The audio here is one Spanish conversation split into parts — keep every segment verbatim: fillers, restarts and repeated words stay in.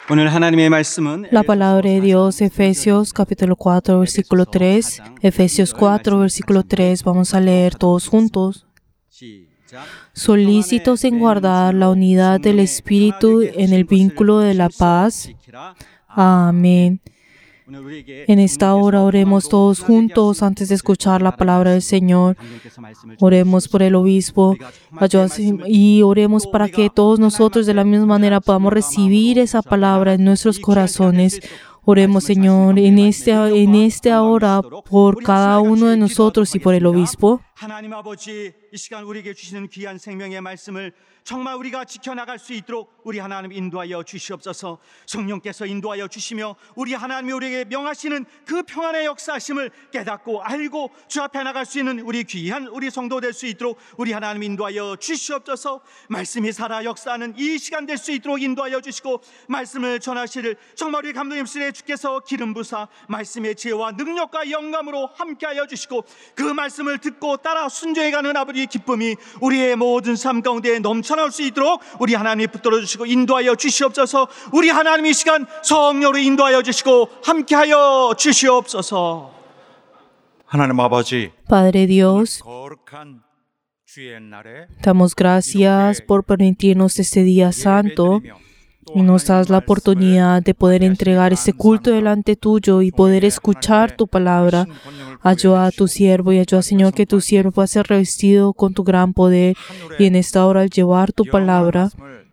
오늘 하나님의 말씀은 La palabra de Dios, Efesios capítulo cuatro, versículo tres. Efesios cuatro, versículo tres. Vamos a leer todos juntos. Solícitos en guardar la unidad del Espíritu en el vínculo de la paz. Amén. En esta hora oremos todos juntos antes de escuchar la palabra del Señor. Oremos por el obispo y oremos para que todos nosotros de la misma manera podamos recibir esa palabra en nuestros corazones. Oremos, Señor, en este, en esta hora por cada uno de nosotros y por el obispo. 하나님 아버지, 이 시간 우리에게 주시는 귀한 생명의 말씀을 정말 우리가 지켜나갈 수 있도록 우리 하나님 인도하여 주시옵소서. 성령께서 인도하여 주시며 우리 하나님이 우리에게 명하시는 그 평안의 역사하심을 깨닫고 알고 주 앞에 나갈 수 있는 우리 귀한 우리 성도 될 수 있도록 우리 하나님 인도하여 주시옵소서. 말씀이 살아 역사하는 이 시간 될 수 있도록 인도하여 주시고 말씀을 전하시를 정말 우리 감독님실에 주께서 기름 부사 말씀의 지혜와 능력과 영감으로 함께하여 주시고 그 말씀을 듣고 따라 순종해가는 아버지 기쁨이 우리의 모든 삶 가운데 넘쳐나올 수 있도록 우리 하나님이 붙들어 주시고 인도하여 주시옵소서. 우리 하나님 이 시간 성령으로 인도하여 주시고 함께하여 주시옵소서. 하나님 아버지, Padre Dios, 거룩한 주의 날에 damos gracias por permitirnos este día santo y nos das la oportunidad de poder entregar este culto delante tuyo y poder escuchar tu palabra. Ayuda a tu siervo y ayuda, Señor, que tu siervo pueda ser revestido con tu gran poder y en esta hora al llevar tu palabra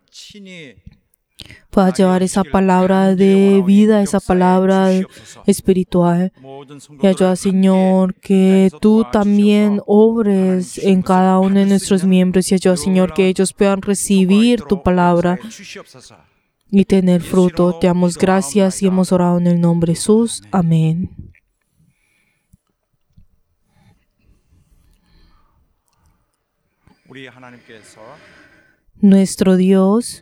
pueda llevar esa palabra de vida, esa palabra espiritual. Y ayuda, Señor, que tú también obres en cada uno de nuestros miembros y ayuda, Señor, que ellos puedan recibir tu palabra y tener fruto. Te damos gracias y hemos orado en el nombre de Jesús. Amén. Nuestro Dios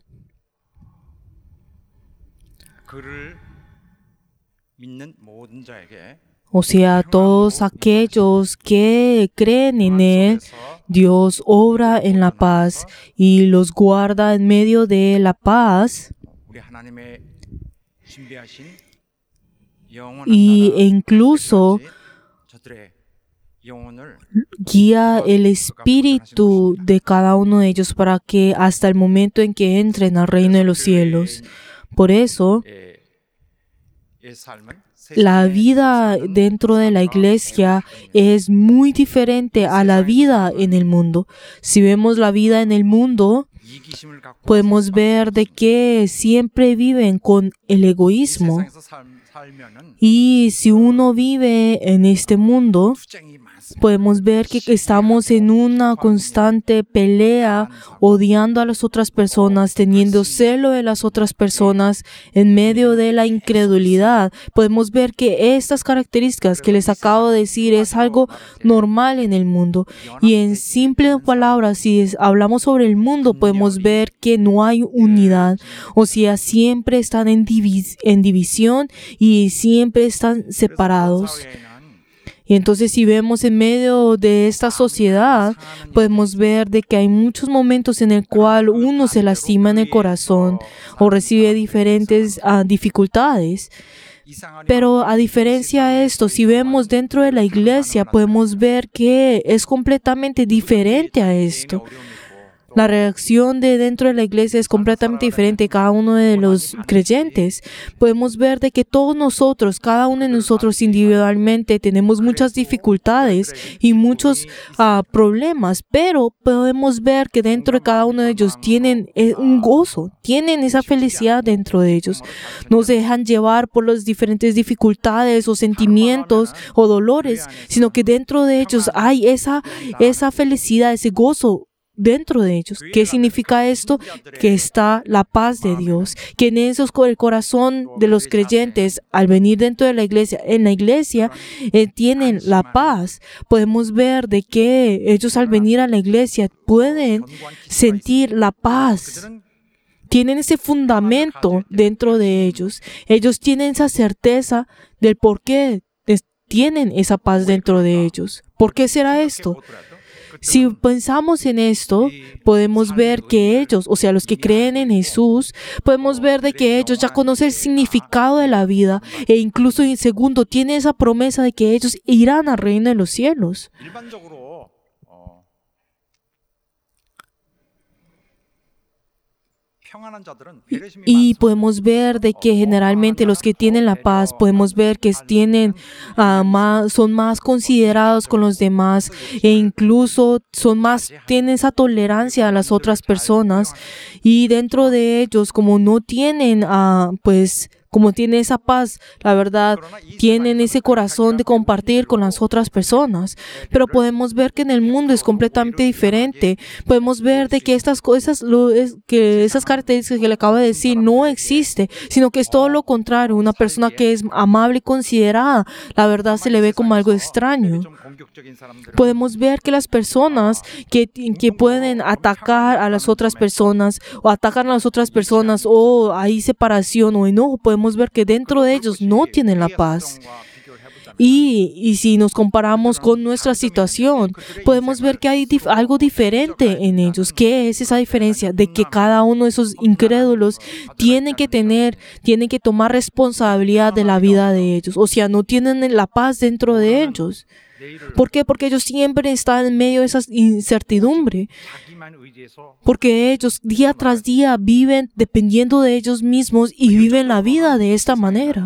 o sea, todos aquellos que creen en Él, Dios obra en la paz y los guarda en medio de la paz. Y incluso guía el espíritu de cada uno de ellos para que hasta el momento en que entren al reino de los cielos. Por eso, la vida dentro de la iglesia es muy diferente a la vida en el mundo. Si vemos la vida en el mundo, podemos ver de que siempre viven con el egoísmo. Y si uno vive en este mundo, podemos ver que estamos en una constante pelea, odiando a las otras personas, teniendo celo de las otras personas en medio de la incredulidad. Podemos ver que estas características que les acabo de decir es algo normal en el mundo. Y en simples palabras, si hablamos sobre el mundo, podemos ver que no hay unidad. O sea, siempre están en, divis- en división y siempre están separados. Y entonces si vemos en medio de esta sociedad, podemos ver de que hay muchos momentos en el cual uno se lastima en el corazón o recibe diferentes uh, dificultades. Pero a diferencia de esto, si vemos dentro de la iglesia, podemos ver que es completamente diferente a esto. La reacción de dentro de la iglesia es completamente diferente a cada uno de los creyentes. Podemos ver de que todos nosotros, cada uno de nosotros individualmente, tenemos muchas dificultades y muchos uh, problemas, pero podemos ver que dentro de cada uno de ellos tienen eh, un gozo, tienen esa felicidad dentro de ellos. No se dejan llevar por las diferentes dificultades o sentimientos o dolores, sino que dentro de ellos hay esa, esa felicidad, ese gozo dentro de ellos. ¿Qué significa esto? Que está la paz de Dios, que en esos el corazón de los creyentes al venir dentro de la iglesia, en la iglesia eh, tienen la paz. Podemos ver de que ellos al venir a la iglesia pueden sentir la paz. Tienen ese fundamento dentro de ellos. Ellos tienen esa certeza del por qué tienen esa paz dentro de ellos. ¿Por qué será esto? Si pensamos en esto, podemos ver que ellos, o sea, los que creen en Jesús, podemos ver de que ellos ya conocen el significado de la vida e incluso en segundo tienen esa promesa de que ellos irán al reino de los cielos. 일반적으로 어, 평안한 자들은 배려심이 Y 많습니다. podemos ver de que generalmente los que tienen la paz, podemos ver que tienen, ah, más, son más considerados con los demás e incluso son más, tienen esa tolerancia a las otras personas. Y dentro de ellos, como no tienen, ah, pues, como tienen esa paz, la verdad, tienen ese corazón de compartir con las otras personas. Pero podemos ver que en el mundo es completamente diferente. Podemos ver de que estas cosas, lo, es, que esas características que le acabo de decir no existe, sino que es todo lo contrario. Una persona que es amable y considerada, la verdad se le ve como algo extraño. 좀 공격적인 사람들은 Podemos ver que las personas que, que pueden atacar a las otras personas o atacan a las otras personas o hay separación o enojo, podemos ver que dentro de ellos no tienen la paz. Y, y si nos comparamos con nuestra situación, podemos ver que hay dif- algo diferente en ellos. ¿Qué es esa diferencia? De que cada uno de esos incrédulos tiene que tener, tiene que tomar responsabilidad de la vida de ellos. O sea, no tienen la paz dentro de ellos. ¿Por qué? Porque ellos siempre están en medio de esa incertidumbre. 자기만 의지해서 Porque ellos día tras día viven dependiendo de ellos mismos y viven la vida de esta manera.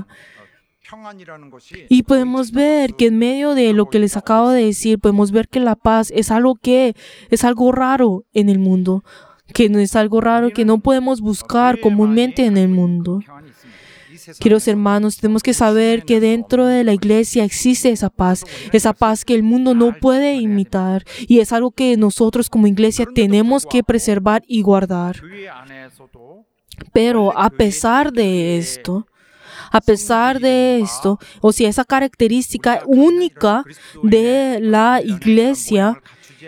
평안이라는 것이 Y podemos ver que en medio de lo que les acabo de decir, podemos ver que la paz es algo que es algo raro en el mundo, que no es algo raro que no podemos buscar comúnmente en el mundo. 평안이 있습니다. 이 세상에서 Queridos hermanos, tenemos que saber que dentro de la iglesia existe esa paz, esa paz que el mundo no puede imitar y es algo que nosotros como iglesia tenemos que preservar y guardar. 교회 안에서도 Pero a pesar de esto, a pesar de esto, o sea, esa característica única de la iglesia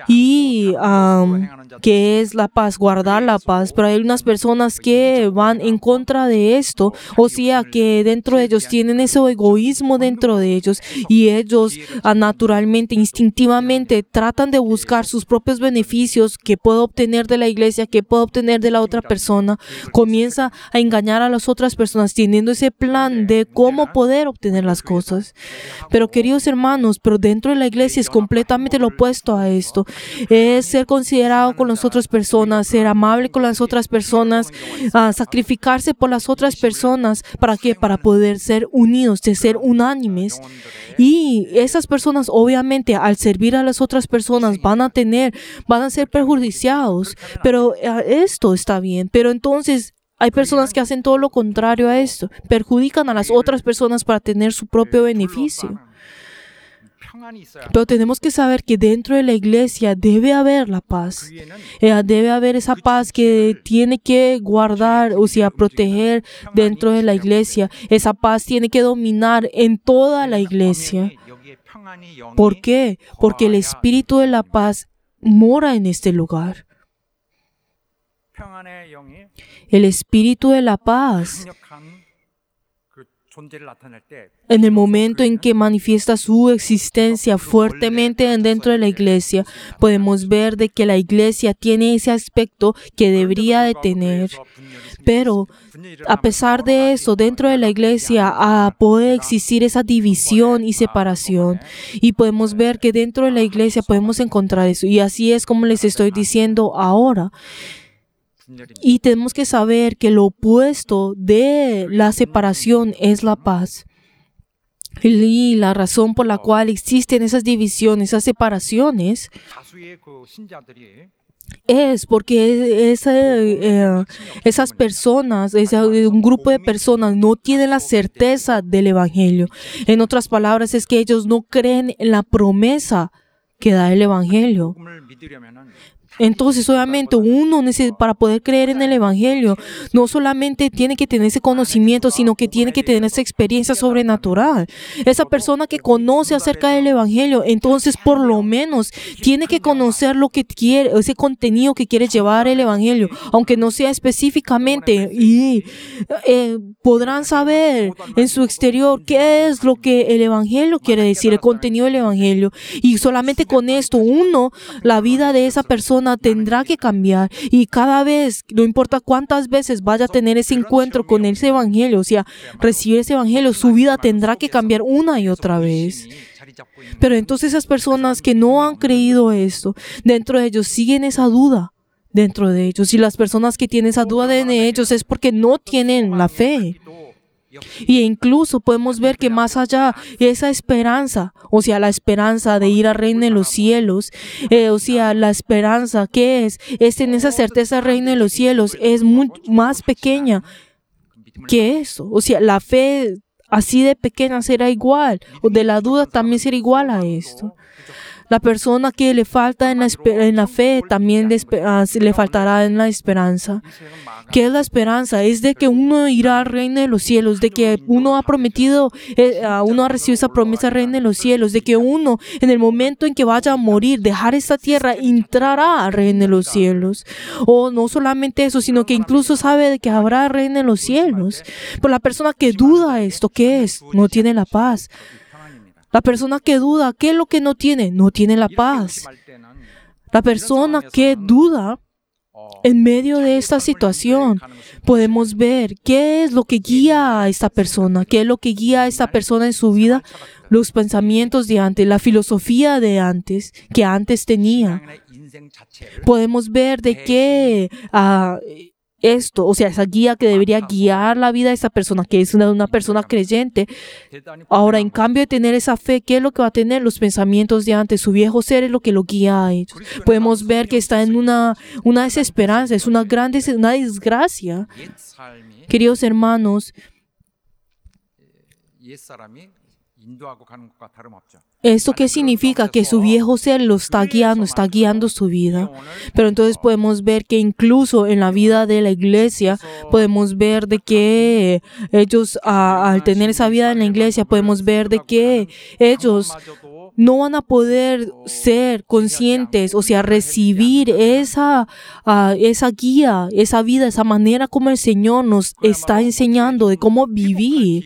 y um, que es la paz, guardar la paz, pero hay unas personas que van en contra de esto, o sea, que dentro de ellos tienen ese egoísmo dentro de ellos y ellos uh, naturalmente, instintivamente tratan de buscar sus propios beneficios que puedo obtener de la iglesia, que puedo obtener de la otra persona, comienza a engañar a las otras personas teniendo ese plan de cómo poder obtener las cosas. Pero queridos hermanos, pero dentro de la iglesia es completamente lo opuesto a esto. Es ser considerado con las otras personas, ser amable con las otras personas, uh, sacrificarse por las otras personas. ¿Para qué? Para poder ser unidos, de ser unánimes. Y esas personas, obviamente, al servir a las otras personas, van a tener, van a ser perjudicados. Pero uh, esto está bien. Pero entonces, hay personas que hacen todo lo contrario a esto. Perjudican a las otras personas para tener su propio beneficio. 평안이 있어야 Pero tenemos que saber que dentro de la iglesia debe haber la paz. Eh, debe haber esa paz que tiene que guardar, o sea, proteger dentro de la iglesia. Esa paz tiene que dominar en toda la iglesia. 여기에 평안이 영이 ¿Por qué? Porque el espíritu de la paz mora en este lugar. 평안의 영이 El espíritu de la paz, 강력한 그 존재를 나타낼 때 en el momento en que manifiesta su existencia fuertemente dentro de la iglesia, podemos ver de que la iglesia tiene ese aspecto que debería de tener. Pero a pesar de eso, dentro de la iglesia ah, puede existir esa división y separación. Y podemos ver que dentro de la iglesia podemos encontrar eso. Y así es como les estoy diciendo ahora. Y tenemos que saber que lo opuesto de la separación es la paz. Y la razón por la cual existen esas divisiones, esas separaciones, 다수의 그 신자들이 es porque esa, eh, esas personas, esa, un grupo de personas no tienen la certeza del Evangelio. En otras palabras, es que ellos no creen en la promesa que da el Evangelio. 복음을 믿으려면은 Entonces, obviamente, uno neces- para poder creer en el Evangelio, no solamente tiene que tener ese conocimiento, sino que tiene que tener esa experiencia sobrenatural. Esa persona que conoce acerca del Evangelio, entonces, por lo menos, tiene que conocer lo que quiere, ese contenido que quiere llevar el Evangelio, aunque no sea específicamente, y eh, podrán saber en su exterior qué es lo que el Evangelio quiere decir, el contenido del Evangelio. Y solamente con esto, uno, la vida de esa persona tendrá que cambiar, y cada vez, no importa cuántas veces vaya a tener ese encuentro con ese Evangelio, o sea, recibir ese Evangelio, su vida tendrá que cambiar una y otra vez. Pero entonces esas personas que no han creído esto, dentro de ellos siguen esa duda, dentro de ellos, y las personas que tienen esa duda de ellos es porque no tienen la fe. Y incluso podemos ver que más allá de esa esperanza, o sea, la esperanza de ir a reino en los cielos, eh, o sea, la esperanza que es, es en esa certeza de reino en los cielos, es muy más pequeña que eso. O sea, la fe así de pequeña será igual, o de la duda también será igual a esto. La persona que le falta en la, en la fe también le, le faltará en la esperanza. ¿Qué es la esperanza? Es de que uno irá al reino de los cielos, de que uno ha prometido, eh, uno ha recibido esa promesa del reino de los cielos, de que uno en el momento en que vaya a morir, dejar esta tierra, entrará al reino de los cielos. O no solamente eso, sino que incluso sabe de que habrá reino de los cielos. Pero la persona que duda esto, ¿qué es? No tiene la paz. La persona que duda, ¿qué es lo que no tiene? No tiene la paz. La persona que duda, en medio de esta situación, podemos ver qué es lo que guía a esta persona, qué es lo que guía a esta persona en su vida, los pensamientos de antes, la filosofía de antes, que antes tenía. Podemos ver de qué uh, esto, o sea, esa guía que debería guiar la vida de esta persona, que es una, una persona creyente. Ahora, en cambio de tener esa fe, ¿qué es lo que va a tener? Los pensamientos de antes. Su viejo ser es lo que lo guía a ellos. Podemos ver que está en una, una desesperanza, es una gran des- una desgracia. Queridos hermanos, ¿esto qué significa? Que su viejo ser lo está guiando, está guiando su vida. Pero entonces podemos ver que incluso en la vida de la iglesia, podemos ver de que ellos, a, al tener esa vida en la iglesia, podemos ver de que ellos no van a poder ser conscientes, o sea, recibir esa, uh, esa guía, esa vida, esa manera como el Señor nos está enseñando de cómo vivir.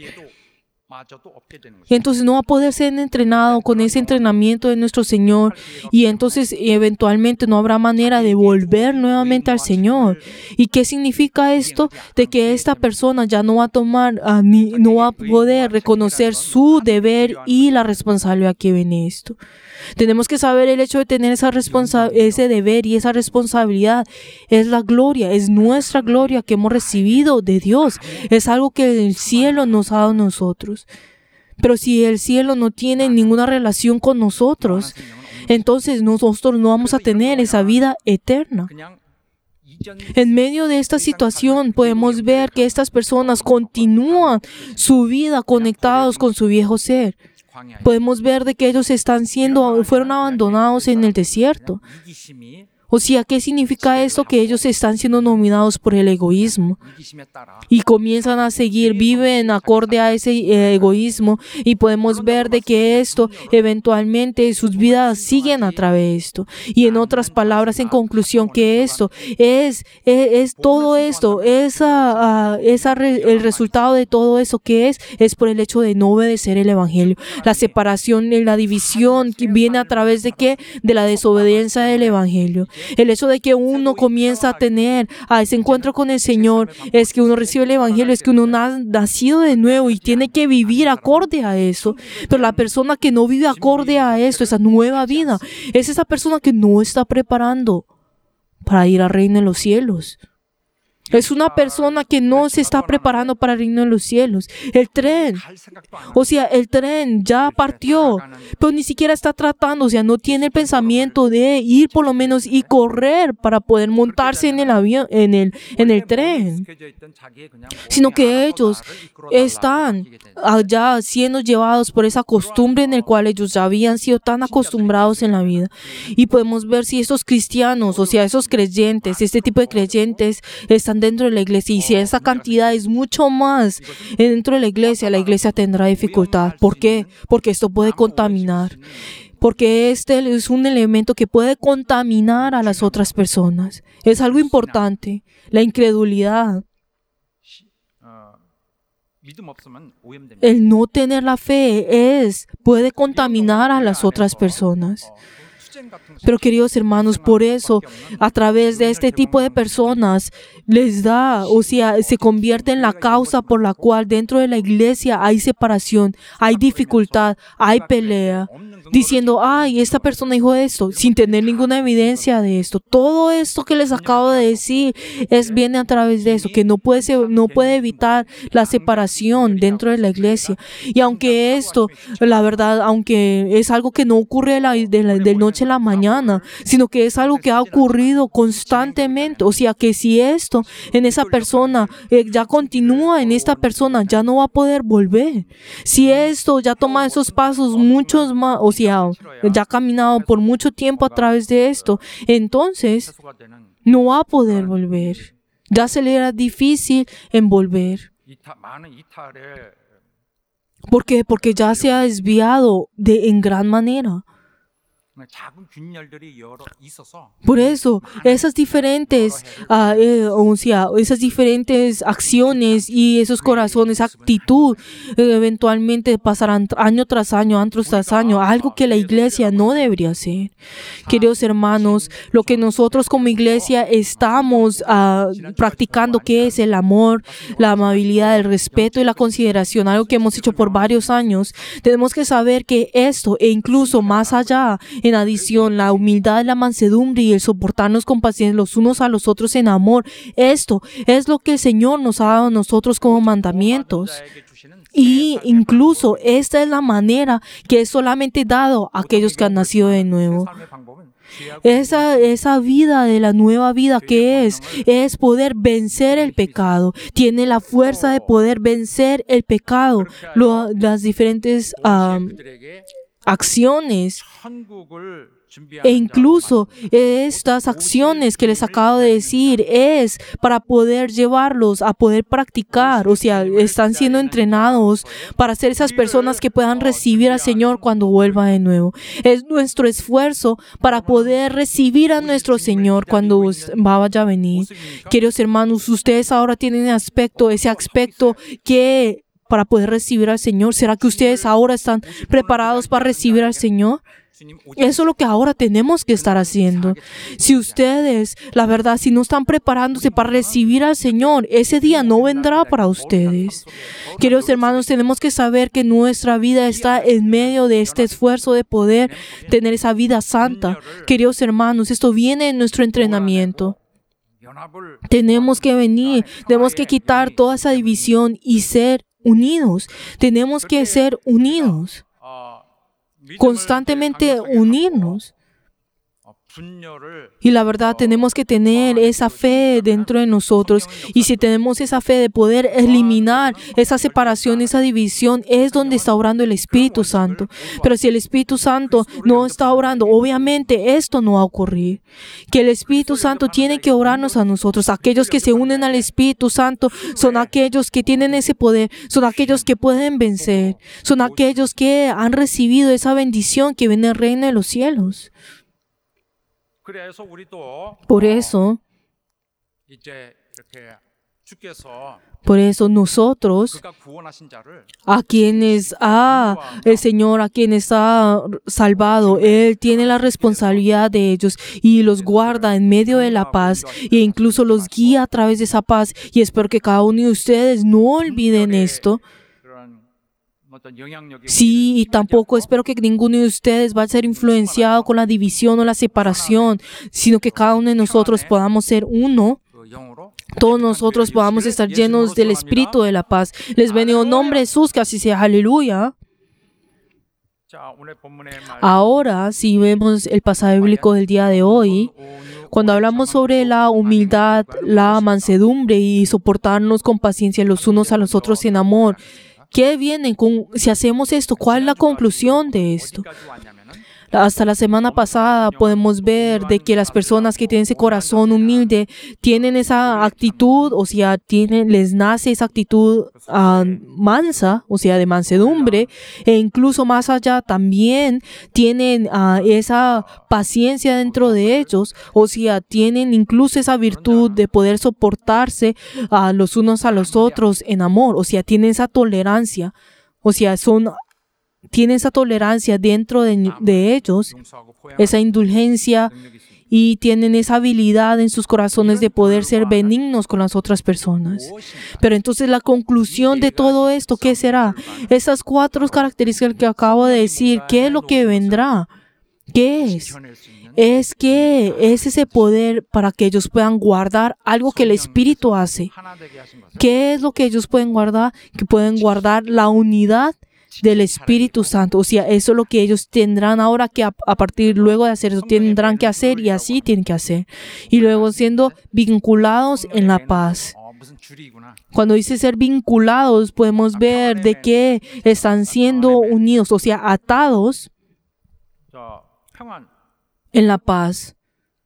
Y entonces no va a poder ser entrenado con ese entrenamiento de nuestro Señor, y entonces eventualmente no habrá manera de volver nuevamente al Señor. ¿Y qué significa esto? De que esta persona ya no va a tomar, uh, ni, no va a poder reconocer su deber y la responsabilidad que viene esto. Tenemos que saber el hecho de tener esa responsa- ese deber y esa responsabilidad. Es la gloria, es nuestra gloria que hemos recibido de Dios. Es algo que el cielo nos ha dado a nosotros. Pero si el cielo no tiene ninguna relación con nosotros, entonces nosotros no vamos a tener esa vida eterna. En medio de esta situación podemos ver que estas personas continúan su vida conectados con su viejo ser. Podemos ver de que ellos están siendo, fueron abandonados en el desierto. O sea, ¿qué significa esto? Que ellos están siendo dominados por el egoísmo y comienzan a seguir, viven acorde a ese eh, egoísmo, y podemos ver de que esto eventualmente sus vidas siguen a través de esto. Y en otras palabras, en conclusión, que esto es, es, es todo esto, esa, uh, esa re, el resultado de todo eso que es, es por el hecho de no obedecer el Evangelio. La separación y la división que viene a través de qué? De la desobediencia del Evangelio. El hecho de que uno comienza a tener a ese encuentro con el Señor es que uno recibe el Evangelio, es que uno ha nacido de nuevo y tiene que vivir acorde a eso. Pero la persona que no vive acorde a esto, esa nueva vida, es esa persona que no está preparando para ir al reino de los cielos. Es una persona que no se está preparando para el reino de los cielos. El tren, 갈 생각도 안 하고 o sea, el tren ya partió, pero ni siquiera está tratando, o sea, no tiene el pensamiento de ir por lo menos y correr para poder montarse en el avión, en el, en el tren, sino que ellos están allá siendo llevados por esa costumbre en la cual ellos ya habían sido tan acostumbrados en la vida. Y podemos ver si estos cristianos, o sea, esos creyentes, este tipo de creyentes están dentro de la iglesia, y si esa cantidad es mucho más dentro de la iglesia, la iglesia tendrá dificultad. ¿Por qué? Porque esto puede contaminar. Porque este es un elemento que puede contaminar a las otras personas. Es algo importante. La incredulidad, 어, 믿음 없으면 오염됩니다. el no tener la fe, es puede contaminar a las otras personas. Pero queridos hermanos, por eso, a través de este tipo de personas, les da, o sea, se convierte en la causa por la cual dentro de la iglesia hay separación, hay dificultad, hay pelea, diciendo, ay, esta persona dijo esto, sin tener ninguna evidencia de esto. Todo esto que les acabo de decir es viene a través de eso, que no puede, ser- no puede evitar la separación dentro de la iglesia. Y aunque esto, la verdad, aunque es algo que no ocurre de la, de la- de noche a la mañana, sino que es algo que ha ocurrido constantemente. O sea, que si esto en esa persona eh, ya continúa en esta persona, ya no va a poder volver. Si esto ya toma esos pasos muchos más, o sea, ya ha caminado por mucho tiempo a través de esto, entonces 해소가 되는 no va a poder volver. Ya se le era difícil en volver. 이타, 많은 이탈에 ¿Por qué? Porque ya se ha desviado de, en gran manera. 작은 균열들이 여러 있어서 Por eso, esas diferentes, ah, eh, o sea, esas diferentes acciones y esos corazones, actitud, eh, eventualmente pasarán año tras año, año tras año, algo que la iglesia no debería hacer. Queridos hermanos, lo que nosotros como iglesia estamos ah, practicando, que es el amor, la amabilidad, el respeto y la consideración, algo que hemos hecho por varios años, tenemos que saber que esto, e incluso más allá, en adición, la humildad, la mansedumbre y el soportarnos con paciencia los unos a los otros en amor, esto es lo que el Señor nos ha dado a nosotros como mandamientos. 자에게 주시는 Y incluso esta es la manera que es solamente dado a aquellos que han nacido de nuevo. 삶의 방법은 죄하고 Esa, esa vida de la nueva vida que es, es poder vencer el pecado. Tiene la fuerza de poder vencer el pecado. Lo- las diferentes ah, 그들에게 acciones 천국을 e 준비하는 incluso estas acciones que les acabo de decir es para poder llevarlos a poder practicar, o sea, están siendo entrenados para ser esas personas que puedan recibir al Señor cuando vuelva de nuevo. Es nuestro esfuerzo para poder recibir a nuestro Señor cuando vaya a venir. Queridos hermanos, ustedes ahora tienen aspecto, ese aspecto que para poder recibir al Señor. ¿Será que ustedes ahora están preparados para recibir al Señor? 주님 Eso es lo que ahora tenemos que estar haciendo. Si ustedes, la verdad, si no están preparándose para recibir al Señor, ese día no vendrá para ustedes. Queridos hermanos, tenemos que saber que nuestra vida está en medio de este esfuerzo de poder tener esa vida santa. Queridos hermanos, esto viene en nuestro entrenamiento. 연합을 Tenemos que venir, tenemos que quitar toda esa división y ser unidos. Tenemos que ser unidos, 어, 믿음을 constantemente 강력하게 unirnos. 하고, 어, 분열을 Y la verdad, tenemos que tener esa fe dentro de nosotros. Y si tenemos esa fe de poder eliminar esa separación, esa división, es donde está obrando el Espíritu Santo. Pero si el Espíritu Santo no está obrando, obviamente esto no va a ocurrir. Que el Espíritu Santo tiene que obrarnos a nosotros. Aquellos que se unen al Espíritu Santo son aquellos que tienen ese poder, son aquellos que pueden vencer, son aquellos que han recibido esa bendición que viene del reino de los cielos. 그래서 우리도 Por eso, 이제 이렇게 주께서 por eso nosotros, 그가 구원하신 자를 a quienes ha, el Señor, a quienes ha salvado, Él tiene la responsabilidad de ellos y los guarda en medio de la paz e incluso los guía a través de esa paz. Y espero que cada uno de ustedes no olviden esto. 그런 어떤 영향력이 Sí, y tampoco espero que ninguno de ustedes va a ser influenciado con la división o la separación, sino que cada uno de nosotros podamos ser uno 그 영으로 todos nosotros podamos estar llenos del Espíritu de la paz. Les bendigo en nombre de Jesús, que así sea. Aleluya. 자, 오늘 본문의 말 Ahora, si vemos el pasaje bíblico del día de hoy, cuando hablamos sobre la humildad, la mansedumbre y soportarnos con paciencia los unos a los otros en amor, ¿qué viene con, si hacemos esto? ¿Cuál es la conclusión de esto? 어디까지 왔냐면은 Hasta la semana pasada podemos ver de que las personas que tienen ese corazón humilde tienen esa actitud, o sea, tienen, les nace esa actitud uh, mansa, o sea, de mansedumbre, e incluso más allá también tienen uh, esa paciencia dentro de ellos, o sea, tienen incluso esa virtud de poder soportarse a uh, los unos a los otros en amor, o sea, tienen esa tolerancia, o sea, son tienen esa tolerancia dentro de, de ellos, 용서하고 포용하는 esa indulgencia, 능력이 있습니다. y tienen esa habilidad en sus corazones de poder ser benignos con las otras personas. Pero entonces la conclusión de todo esto, ¿qué será? Esas cuatro características que acabo de decir, ¿qué es lo que vendrá? ¿Qué es? 지켜낼 수 있는 Es que es ese poder para que ellos puedan guardar algo que el Espíritu hace. 하나 되게 하신 것은 ¿Qué es lo que ellos pueden guardar? Que pueden guardar la unidad del Espíritu Santo. O sea, eso es lo que ellos tendrán ahora que a, a partir luego de hacer eso tendrán que hacer y así tienen que hacer. Y luego siendo vinculados en la paz. 어, 무슨 줄이구나. Cuando dice ser vinculados, podemos ver de que están siendo unidos, o sea, atados 저 평안. en la paz.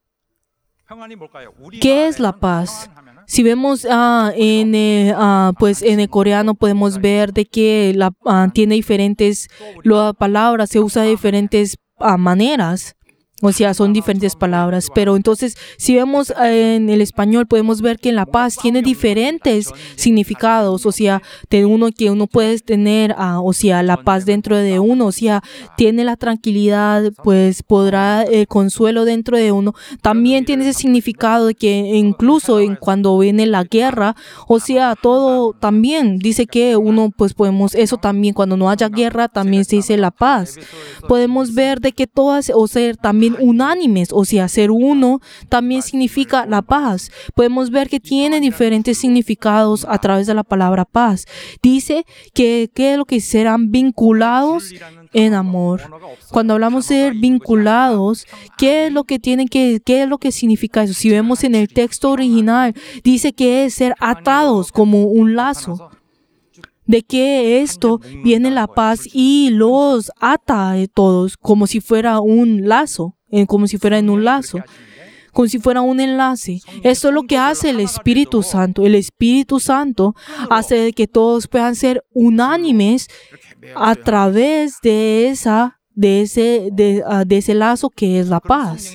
평안이 뭘까요? 우리 ¿Qué es la 말에는 paz? 평안하면은 Si vemos ah, en, eh, ah, pues en el coreano podemos ver de que la, ah, tiene diferentes la palabras, se usa de diferentes ah, maneras. O sea, son diferentes palabras. Pero entonces, si vemos en el español, podemos ver que la paz tiene diferentes significados. O sea, de uno que uno puede tener, ah, o sea, la paz dentro de uno. O sea, tiene la tranquilidad, pues podrá el consuelo dentro de uno. También tiene ese significado de que incluso en cuando viene la guerra, o sea, todo también dice que uno, pues podemos, eso también, cuando no haya guerra, también se dice la paz. Podemos ver de que todas, o ser también unánimes, o sea, ser uno también significa la paz. Podemos ver que tiene diferentes significados a través de la palabra paz. Dice que, que lo que serán vinculados en amor. Cuando hablamos de ser vinculados, ¿qué es lo que tienen que, qué es lo que significa eso? Si vemos en el texto original, dice que es ser atados como un lazo. De que esto viene la paz y los ata a todos como si fuera un lazo, eh, como si fuera en un lazo, como si fuera un enlace. Esto es lo que hace el Espíritu Santo. El Espíritu Santo hace de que todos puedan ser unánimes a través de esa de ese, de, uh, de ese lazo que es la paz.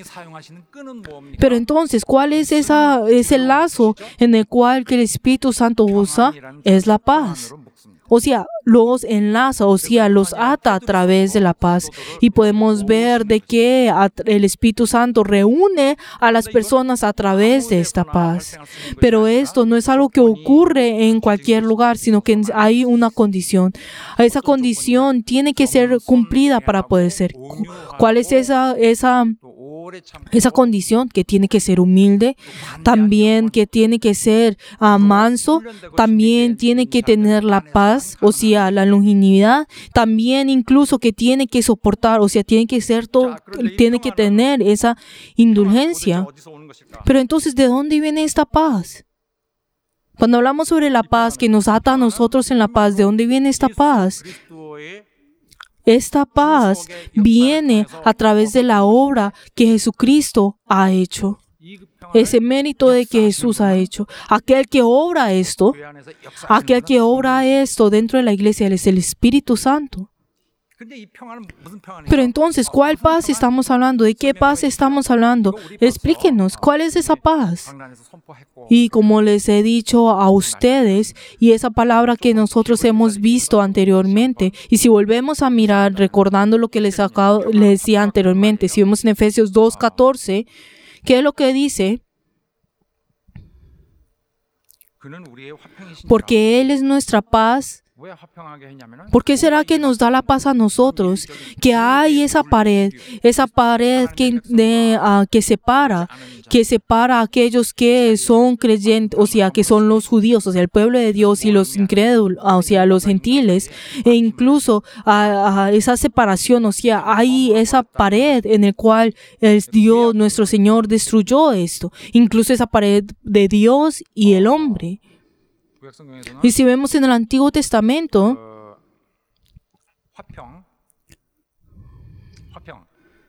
Pero entonces, ¿cuál es esa, ese lazo en el cual que el Espíritu Santo usa? Es la paz. O sea, los enlaza, o sea, los ata a través de la paz. Y podemos ver de que el Espíritu Santo reúne a las personas a través de esta paz. Pero esto no es algo que ocurre en cualquier lugar, sino que hay una condición. Esa condición tiene que ser cumplida para poder ser. ¿Cuál es esa, esa, esa condición? Que tiene que ser humilde, también que tiene que ser uh, manso, también tiene que tener la paz, o sea, la longanimidad, también incluso que tiene que soportar, o sea, tiene que ser todo, tiene que tener esa indulgencia. Pero entonces, ¿de dónde viene esta paz? Cuando hablamos sobre la paz que nos ata a nosotros en la paz, ¿de dónde viene esta paz? Esta paz viene a través de la obra que Jesucristo ha hecho. Ese mérito de que Jesús ha hecho. Aquel que obra esto, aquel que obra esto dentro de la iglesia es el Espíritu Santo. Pero entonces, ¿cuál paz estamos hablando? ¿De qué paz estamos hablando? Explíquenos, ¿cuál es esa paz? Y como les he dicho a ustedes, y esa palabra que nosotros hemos visto anteriormente, y si volvemos a mirar, recordando lo que les, acabo, les decía anteriormente, si vemos en Efesios dos catorce, ¿qué es lo que dice? Porque Él es nuestra paz, 왜 화평하게 했냐면은 ¿Por qué será que nos da la paz a nosotros? Que hay esa pared, esa pared que, de, ah, que separa, que separa a aquellos que son creyentes, o sea, que son los judíos, o sea, el pueblo de Dios, y los incrédulos, ah, o sea, los gentiles, e incluso ah, ah, esa separación, o sea, hay esa pared en el cual el Dios, nuestro Señor, destruyó esto, incluso esa pared de Dios y el hombre. 구약 성경에서는 Y si vemos en el Antiguo Testamento, 어, 화평, 화평.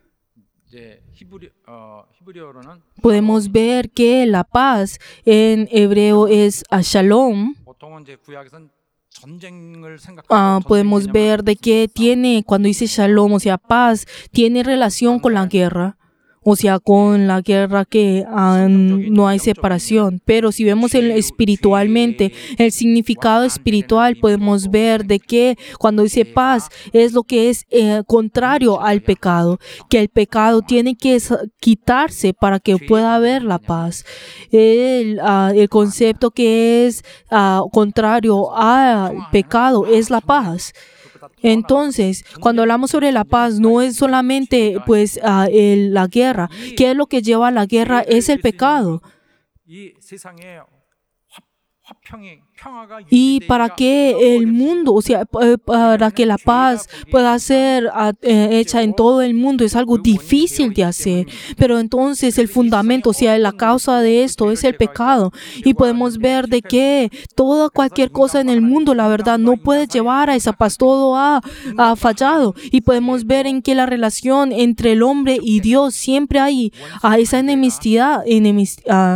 이제 히브리 어, 히브리어로는 podemos ver que la paz en hebreo es ah, shalom. 보통은 이제 구약에서는 전쟁을 생각하고 Ah, 전쟁 podemos 개념을 ver de que tiene, cuando dice shalom, o sea, paz, tiene relación con la guerra. O sea, con la guerra que ah, no hay separación. Pero si vemos el, espiritualmente, el significado espiritual, podemos ver de que cuando dice paz es lo que es eh, contrario al pecado, que el pecado tiene que quitarse para que pueda haber la paz. El, ah, el concepto que es ah, contrario al pecado es la paz. Entonces, cuando hablamos sobre la paz, no es solamente pues uh, el, la guerra. ¿Qué es lo que lleva a la guerra? Es el pecado. 이 세상에 화- 화평이 평화가 Y 유지되기가 para que el mundo, o sea, p- para que la paz pueda ser uh, eh, hecha en todo el mundo, es algo difícil de hacer. Pero entonces el fundamento, o sea, la causa de esto es el pecado. Y podemos ver de que toda cualquier cosa en el mundo, la verdad, no puede llevar a esa paz. Todo ha, ha fallado. Y podemos ver en que la relación entre el hombre y Dios siempre hay a esa enemistad, enemistad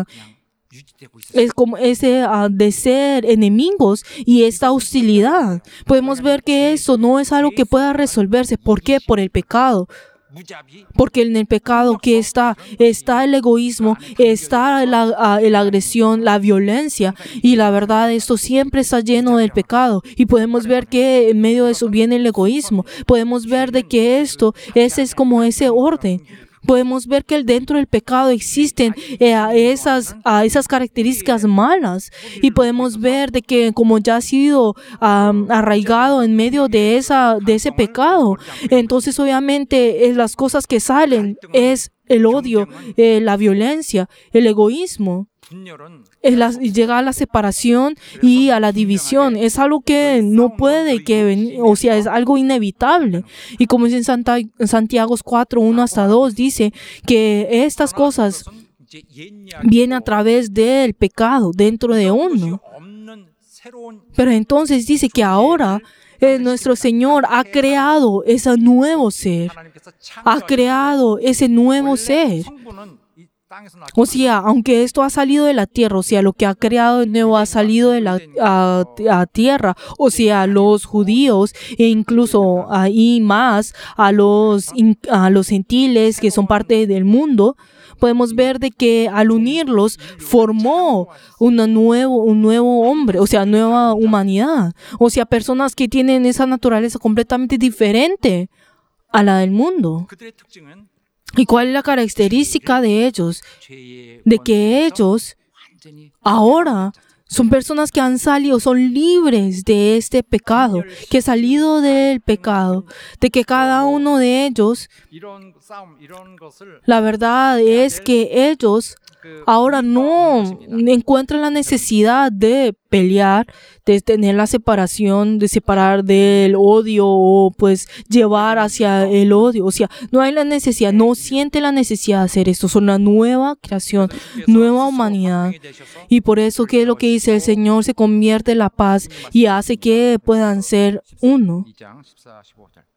유지되고 있어요. es como ese uh, de ser enemigos y esta hostilidad. Podemos ver que eso no es algo que pueda resolverse. ¿Por qué? Por el pecado. 무자비 Porque en el pecado que está, está el egoísmo, está la, uh, la agresión, la violencia, y la verdad esto siempre está lleno del pecado. Y podemos ver que en medio de eso viene el egoísmo. Podemos ver de que esto ese es como ese orden. Podemos ver que dentro del pecado existen eh, esas, uh, esas características malas, y podemos ver de que como ya ha sido um, arraigado en medio de, esa, de ese pecado, entonces obviamente eh, las cosas que salen es el odio, eh, la violencia, el egoísmo. 분열은 Es la- llega a la separación y a la división. Es algo que no puede que venir, o sea, es algo inevitable. Y como dice en Santa- en Santiago cuatro, uno hasta dos, dice que estas cosas 그것은 이제 옛 vienen a través del pecado dentro de uno. 없는 새로운 Pero entonces dice que ahora eh, nuestro Señor ha creado ese nuevo ser, 하나님께서 ha 창조하신 creado ese nuevo ser. 성부는 이 땅에서 나지 O sea, aunque esto ha salido de la tierra, o sea, lo que ha creado de nuevo ha salido de la a- a tierra, o sea, los judíos e incluso ahí más a los, in- a los gentiles que son parte del mundo, podemos ver de que al unirlos formó una nuevo, un nuevo hombre, o sea, nueva humanidad. O sea, personas que tienen esa naturaleza completamente diferente a la del mundo. 그들의 특징은 ¿Y cuál es la característica de ellos? 죄의 De que ellos 완전히 ahora son personas que han salido, son libres de este pecado, que han salido del pecado, de que cada uno de ellos, 이런 싸움 이런 것을 la verdad es que ellos 그 ahora no encuentran la necesidad de pelear, de tener la separación, de separar del odio o pues llevar hacia el odio. O sea, no hay la necesidad, no siente la necesidad de hacer esto. Son una nueva creación, nueva humanidad. Y por eso, ¿qué es lo que dice el Señor? Se convierte en la paz y hace que puedan ser uno. 이 장 십사, 십오 절.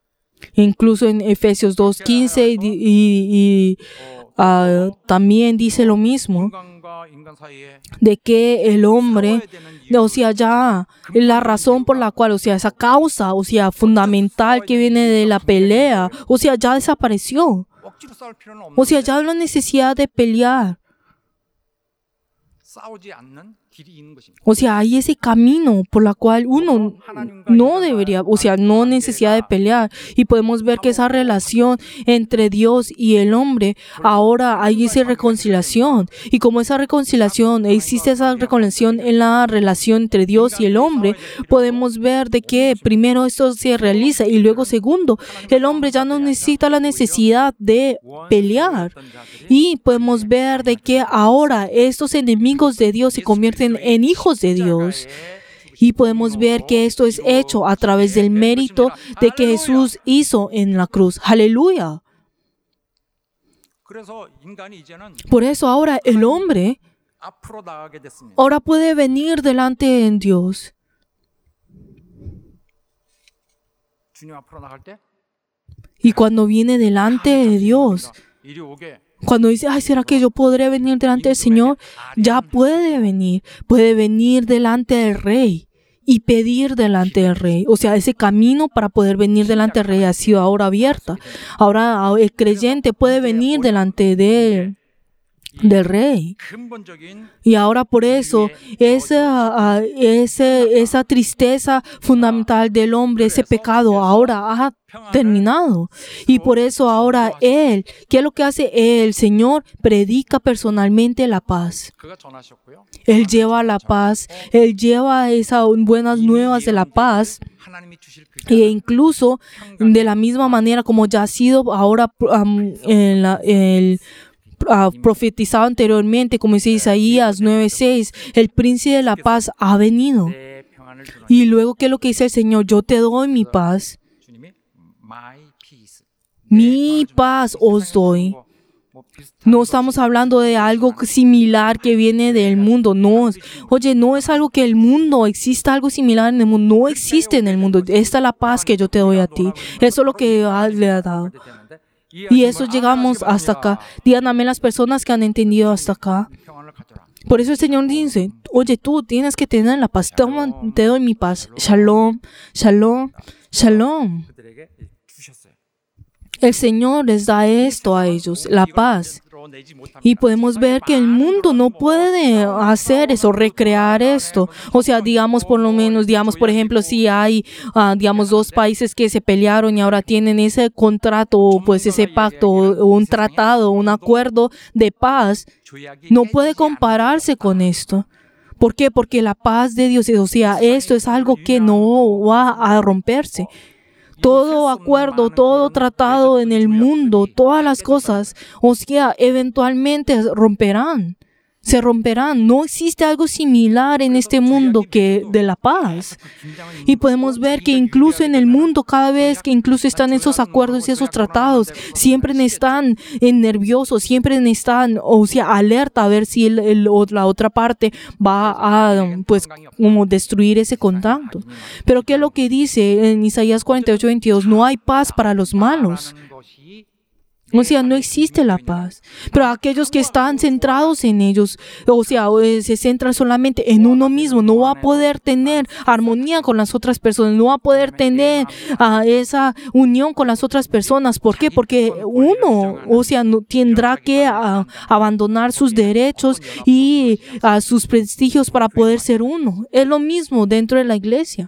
Incluso en Efesios dos quince y, y- y, ah, también dice lo mismo, 인간과 인간 사이에 de que el hombre, 싸워야 되는 o sea, ya la razón por la cual, o sea, esa causa, o sea, fundamental que viene de la pelea, o sea, ya desapareció. 억지로 싸울 필요는 O sea, 없는데 ya no hay necesidad de pelear. 싸우지 않는 길이 있는 것입니다. O sea, hay ese camino por la cual uno no debería, o sea, no necesidad de pelear. Y podemos ver que esa relación entre Dios y el hombre, ahora hay esa reconciliación. Y como esa reconciliación, existe esa reconciliación en la relación entre Dios y el hombre, podemos ver de que primero esto se realiza y luego segundo, el hombre ya no necesita la necesidad de pelear. Y podemos ver de que ahora estos enemigos de Dios se convierten en hijos de Dios. Y podemos ver que esto es hecho a través del mérito de que Jesús hizo en la cruz. Aleluya. 그래서 인간이 이제는 Por eso ahora el hombre 앞으로 나가게 됐습니다. ahora puede venir delante de Dios. 주님 앞으로 나갈 때 Y cuando viene delante de Dios, 이리 오게 cuando dice, ay, ¿será que yo podré venir delante del Señor? Ya puede venir. Puede venir delante del Rey y pedir delante del Rey. O sea, ese camino para poder venir delante del Rey ha sido ahora abierta. Ahora el creyente puede venir delante de, del Rey. 근본적인 Y ahora por eso, esa, uh, ese, esa tristeza fundamental del hombre, ese pecado, ahora ha terminado. Y por eso ahora Él, ¿qué es lo que hace? El Señor predica personalmente la paz. 그가 전하셨고요. Él lleva la paz, Él lleva esas buenas nuevas de la paz. 하나님이 주실 그 E incluso de la misma manera como ya ha sido ahora um, en la- el uh, profetizado anteriormente, como dice Isaías nueve seis, el príncipe de la paz ha venido. 내 평안을 주는 Y luego, ¿qué es lo que dice el Señor? Yo te doy mi paz. 주님이 my peace. Mi paz os doy. 뭐, 뭐 비슷한 No estamos hablando de algo similar que viene del mundo. No. Oye, no es algo que el mundo, exista algo similar en el mundo. No existe en el mundo. Esta es la paz que yo te doy a ti. Eso es lo que ah, le ha dado. 되는데 Y eso llegamos hasta acá. Digan amén las personas que han entendido hasta acá. 평안을 가져라. Por eso el Señor dice, oye, tú tienes que tener la paz. Toma, te doy mi paz. Shalom, shalom, shalom. 그들에게 주셨어요. El Señor les da esto a ellos, la paz. 내지 못합니다. Y podemos ver que el mundo no puede hacer eso, recrear esto. O sea, digamos por lo menos, digamos por ejemplo, si hay, ah, digamos, dos países que se pelearon y ahora tienen ese contrato, o pues ese pacto, o un tratado, un acuerdo de paz, 조약이 no puede compararse con esto. ¿Por qué? Porque la paz de Dios, o sea, esto es algo que no va a romperse. Todo acuerdo, todo tratado en el mundo, todas las cosas, o sea, eventualmente romperán, se romperán. No existe algo similar en este mundo que de la paz. Y podemos ver que incluso en el mundo, cada vez que incluso están esos acuerdos y esos tratados, siempre están en nerviosos, siempre están, o sea, alerta a ver si el, el- o la otra parte va a, pues, como destruir ese contacto. Pero ¿qué es lo que dice en Isaías cuarenta y ocho veintidós? No hay paz para los malos. 하는 것이 O sea, no existe la paz. Pero aquellos que están centrados en ellos, o sea, eh, se centran solamente en uno mismo, no va a poder tener armonía con las otras personas, no va a poder tener ah, esa unión con las otras personas. ¿Por qué? Porque uno, o sea, no, tendrá que ah, abandonar sus derechos y ah, sus prestigios para poder ser uno. Es lo mismo dentro de la iglesia.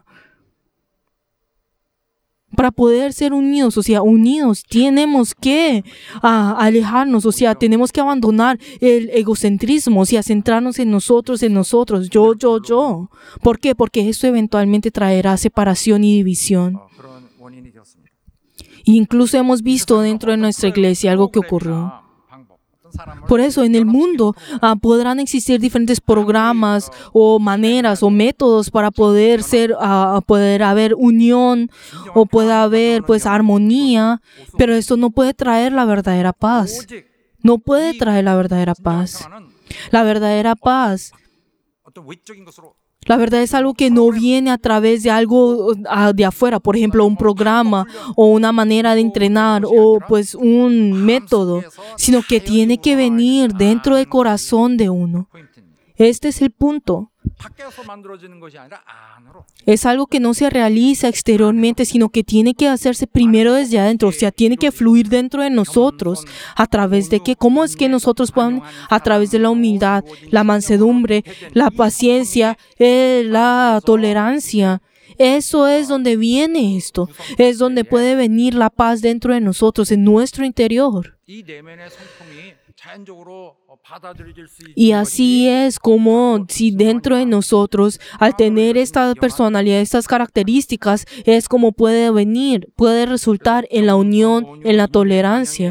Para poder ser unidos, o sea, unidos, tenemos que ah, alejarnos, o sea, tenemos que abandonar el egocentrismo, o sea, centrarnos en nosotros, en nosotros, yo, yo, yo. ¿Por qué? Porque esto eventualmente traerá separación y división. 어, 그런 원인이 되었습니다. Incluso hemos visto dentro de nuestra iglesia algo que ocurrió. 방법. 어떤 사람을 Por eso en el mundo ah, podrán existir diferentes programas o maneras o métodos para poder ser, ah, poder haber unión o puede haber pues armonía, pero esto no puede traer la verdadera paz. 오직 No puede traer la verdadera paz. 평안은 La verdadera paz, 어떤 외적인 것으로 la verdad es algo que no viene a través de algo ah, de afuera, por ejemplo, un programa o una manera de entrenar o pues un método, sino que tiene que venir dentro del corazón de uno. 포인트입니다. Este es el punto. 밖에서 만들어지는 것이 아니라 안으로. Es algo que no se realiza exteriormente, sino que tiene que hacerse primero desde adentro, o sea, tiene que fluir dentro de nosotros. ¿A través de qué? ¿Cómo es que nosotros podemos? A través de la humildad, la mansedumbre, la paciencia, eh, la tolerancia. Eso es donde viene esto. Es donde puede venir la paz dentro de nosotros, en nuestro interior. 이 내면의 성품이 자연적으로 받아들여질 수 Y 있는 así es como si dentro de nosotros, al tener esta personalidad, estas características, es como puede venir, puede resultar en la unión, en la tolerancia.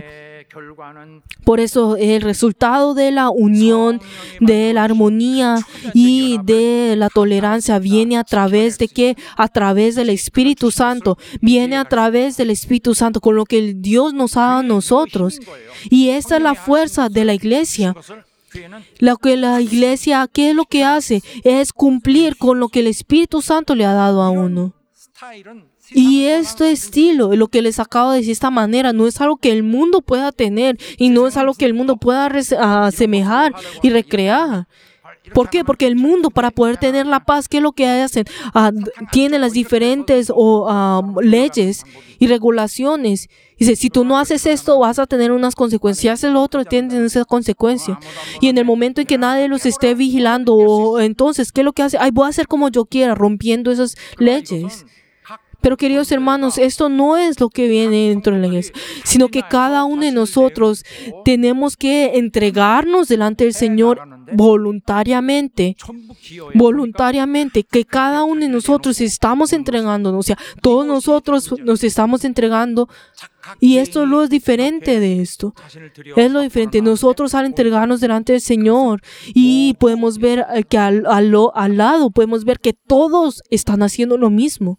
Por eso el resultado de la unión, de la armonía y de la tolerancia viene a través de qué? A través del Espíritu Santo. Viene a través del Espíritu Santo, con lo que Dios nos ha dado a nosotros. Y esta es la fuerza de la iglesia. Lo que la iglesia, ¿qué es lo que hace? Es cumplir con lo que el Espíritu Santo le ha dado a uno. Y este estilo, lo que les acabo de decir, esta manera, no es algo que el mundo pueda tener y no es algo que el mundo pueda asemejar y recrear. ¿Por qué? Porque el mundo, para poder tener la paz, ¿qué es lo que hacen? Uh, tiene las diferentes o, uh, leyes y regulaciones. Dice, si tú no haces esto, vas a tener unas consecuencias. Si haces lo otro, tienes esa consecuencia. Y en el momento en que nadie los esté vigilando, o, entonces, ¿qué es lo que hace? Ay, voy a hacer como yo quiera, rompiendo esas leyes. Pero queridos hermanos, esto no es lo que viene dentro de la iglesia, sino que cada uno de nosotros tenemos que entregarnos delante del Señor voluntariamente, voluntariamente, que cada uno de nosotros estamos entregándonos, o sea, todos nosotros nos estamos entregando, y esto es lo diferente de esto, es lo diferente. Nosotros al entregarnos delante del Señor y podemos ver que al, al, al lado, podemos ver que todos están haciendo lo mismo.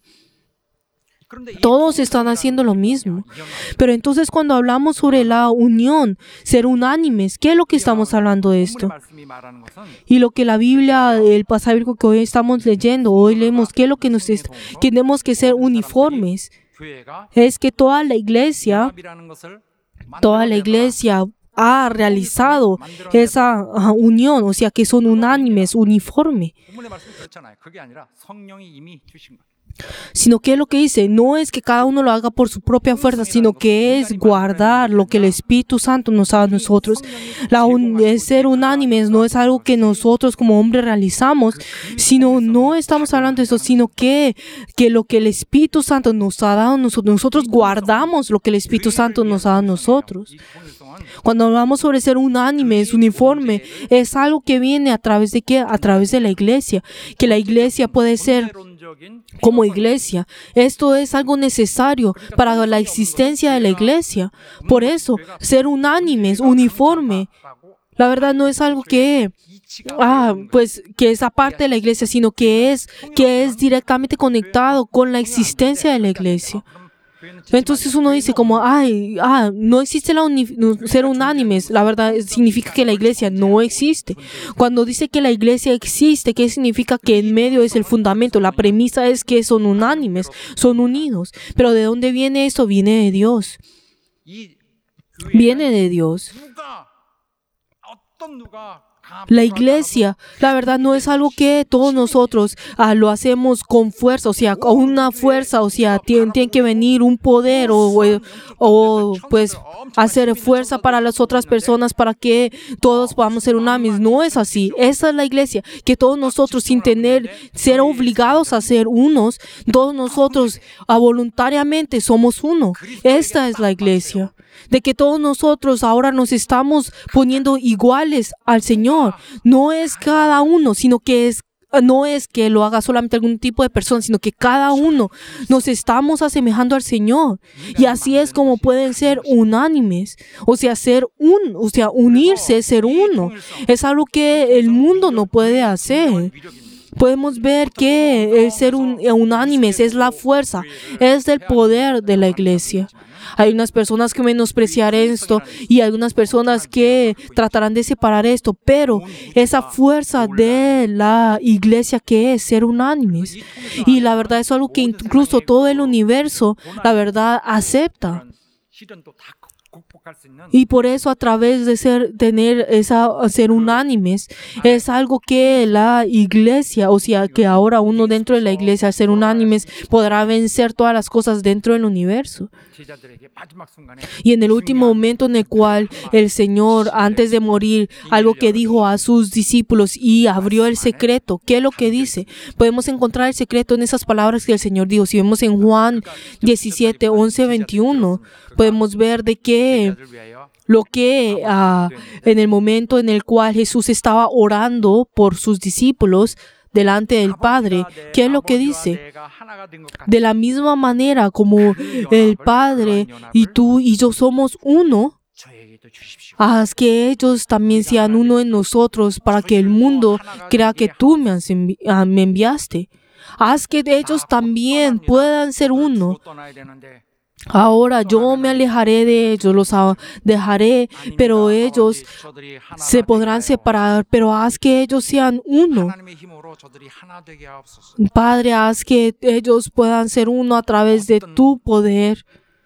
Todos están haciendo lo mismo. Pero entonces cuando hablamos sobre la unión, ser unánimes, ¿qué es lo que estamos hablando de esto? Y lo que la Biblia, el pasaje que hoy estamos leyendo, hoy leemos, ¿qué es lo que nos está? Tenemos que ser uniformes. Es que toda la iglesia, toda la iglesia ha realizado esa uh, unión, o sea que son unánimes, uniforme. Sino que es lo que dice, no es que cada uno lo haga por su propia fuerza, sino que es guardar lo que el Espíritu Santo nos da a nosotros. La un, el ser unánimes no es algo que nosotros como hombres realizamos, sino no estamos hablando de eso, sino que, que lo que el Espíritu Santo nos ha dado a nosotros, nosotros guardamos lo que el Espíritu Santo nos ha dado a nosotros. Cuando hablamos sobre ser unánimes, uniforme, es algo que viene a través de qué? A través de la iglesia, que la iglesia puede ser como iglesia. Esto es algo necesario para la existencia de la iglesia. Por eso, ser unánimes, uniforme, la verdad no es algo que, ah, pues, que es aparte de la iglesia, sino que es, que es directamente conectado con la existencia de la iglesia. Entonces uno dice como, ay, ah, no existe la uni- ser unánimes. La verdad significa que la iglesia no existe. Cuando dice que la iglesia existe, ¿qué significa? Que en medio es el fundamento. La premisa es que son unánimes, son unidos. Pero ¿de dónde viene eso? Viene de Dios. Viene de Dios. La iglesia, la verdad, no es algo que todos nosotros ah, lo hacemos con fuerza, o sea, con una fuerza, o sea, tiene, tiene que venir un poder o, o, o pues hacer fuerza para las otras personas para que todos podamos ser unánimes. No es así. Esa es la iglesia, que todos nosotros sin tener, ser obligados a ser unos, todos nosotros ah, voluntariamente somos uno. Esta es la iglesia. De que todos nosotros ahora nos estamos poniendo iguales al Señor. No es cada uno, sino que es, no es que lo haga solamente algún tipo de persona, sino que cada uno nos estamos asemejando al Señor. Y así es como pueden ser unánimes. O sea, ser un, o sea, unirse, ser uno. Es algo que el mundo no puede hacer. Podemos ver que el ser un, unánimes es la fuerza, es el poder de la iglesia. Hay unas personas que menospreciarán esto y algunas personas que tratarán de separar esto, pero esa fuerza de la iglesia que es ser unánimes. Y la verdad es algo que incluso todo el universo, la verdad, acepta. Y por eso a través de ser, tener esa, ser unánimes, es algo que la iglesia, o sea, que ahora uno dentro de la iglesia, al ser unánimes, podrá vencer todas las cosas dentro del universo. Y en el último momento en el cual el Señor, antes de morir, algo que dijo a sus discípulos y abrió el secreto, ¿qué es lo que dice? Podemos encontrar el secreto en esas palabras que el Señor dijo. Si vemos en Juan diecisiete, once, veintiuno, podemos ver de que lo que uh, en el momento en el cual Jesús estaba orando por sus discípulos delante del Padre, ¿qué es lo que dice? De la misma manera como el Padre y tú y yo somos uno, haz que ellos también sean uno en nosotros para que el mundo crea que tú me, has envi- uh, me enviaste. Haz que ellos también puedan ser uno. Ahora yo me alejaré de ellos, los dejaré, pero ellos se podrán separar, pero haz que ellos sean uno. Padre, haz que ellos puedan ser uno a través de tu poder.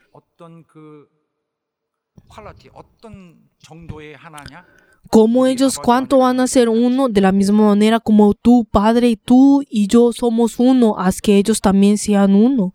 ¿Cómo ellos cuánto van a ser uno? De la misma manera como tú, Padre, y tú y yo somos uno, haz que ellos también sean uno.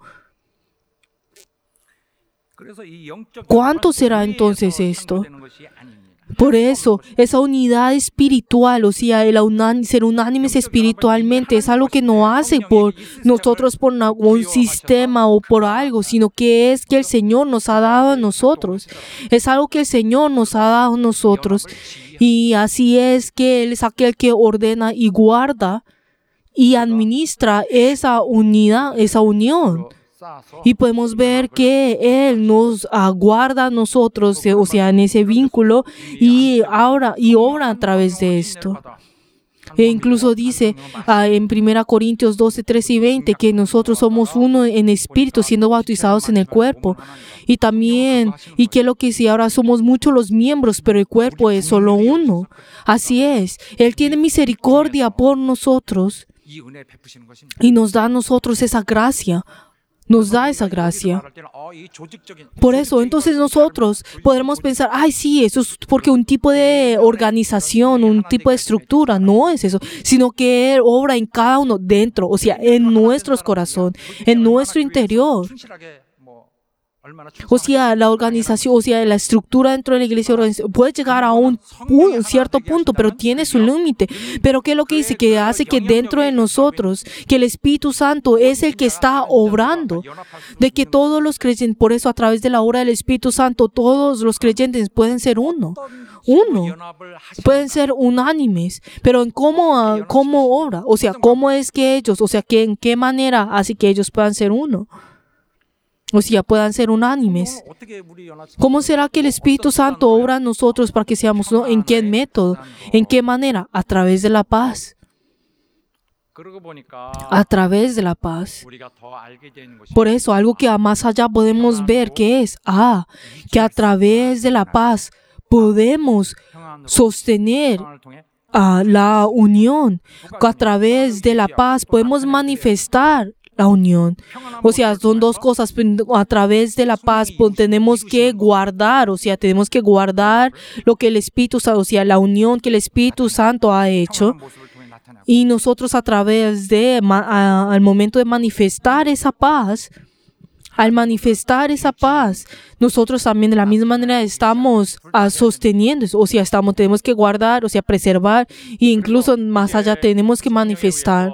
¿Cuánto será entonces esto? Por eso, esa unidad espiritual, o sea, el unan- ser unánimes espiritualmente, es algo que no hace por nosotros, por una- un sistema o por algo, sino que es que el Señor nos ha dado a nosotros. Es algo que el Señor nos ha dado a nosotros. Y así es que Él es aquel que ordena y guarda y administra esa unidad, esa unión. Y podemos ver que Él nos aguarda a nosotros, o sea, en ese vínculo, y ahora y obra a través de esto. E incluso dice uh, en primera Corintios doce, trece y veinte que nosotros somos uno en espíritu, siendo bautizados en el cuerpo. Y también, y que lo que dice, ahora somos muchos los miembros, pero el cuerpo es solo uno. Así es, Él tiene misericordia por nosotros y nos da a nosotros esa gracia. Nos da esa gracia. Por eso, entonces nosotros podremos pensar, ay, sí, eso es porque un tipo de organización, un tipo de estructura. No es eso, sino que Él obra en cada uno dentro, o sea, en nuestros corazones, en nuestro interior. O sea, la organización, o sea, la estructura dentro de la iglesia puede llegar a un, un cierto punto, pero tiene su límite. Pero ¿qué es lo que dice? Que hace que dentro de nosotros, que el Espíritu Santo es el que está obrando, de que todos los creyentes, por eso a través de la obra del Espíritu Santo, todos los creyentes pueden ser uno. Uno. Pueden ser unánimes, pero ¿en cómo, cómo obra? O sea, ¿cómo es que ellos, o sea, que en qué manera hace que ellos puedan ser uno? O sea, puedan ser unánimes. ¿Cómo será que el Espíritu Santo obra en nosotros para que seamos uno? ¿En qué método? ¿En qué manera? A través de la paz. A través de la paz. Por eso, algo que más allá podemos ver que es, ah, que a través de la paz podemos sostener uh, la unión. Que a través de la paz podemos manifestar la unión. O sea, son dos cosas. A través de la paz pues, tenemos que guardar, o sea, tenemos que guardar lo que el Espíritu Santo, o sea, la unión que el Espíritu Santo ha hecho. Y nosotros a través de, a, al momento de manifestar esa paz, al manifestar esa paz, nosotros también de la misma manera estamos uh, sosteniendo, o sea, estamos, tenemos que guardar, o sea, preservar, e incluso más allá tenemos que manifestar.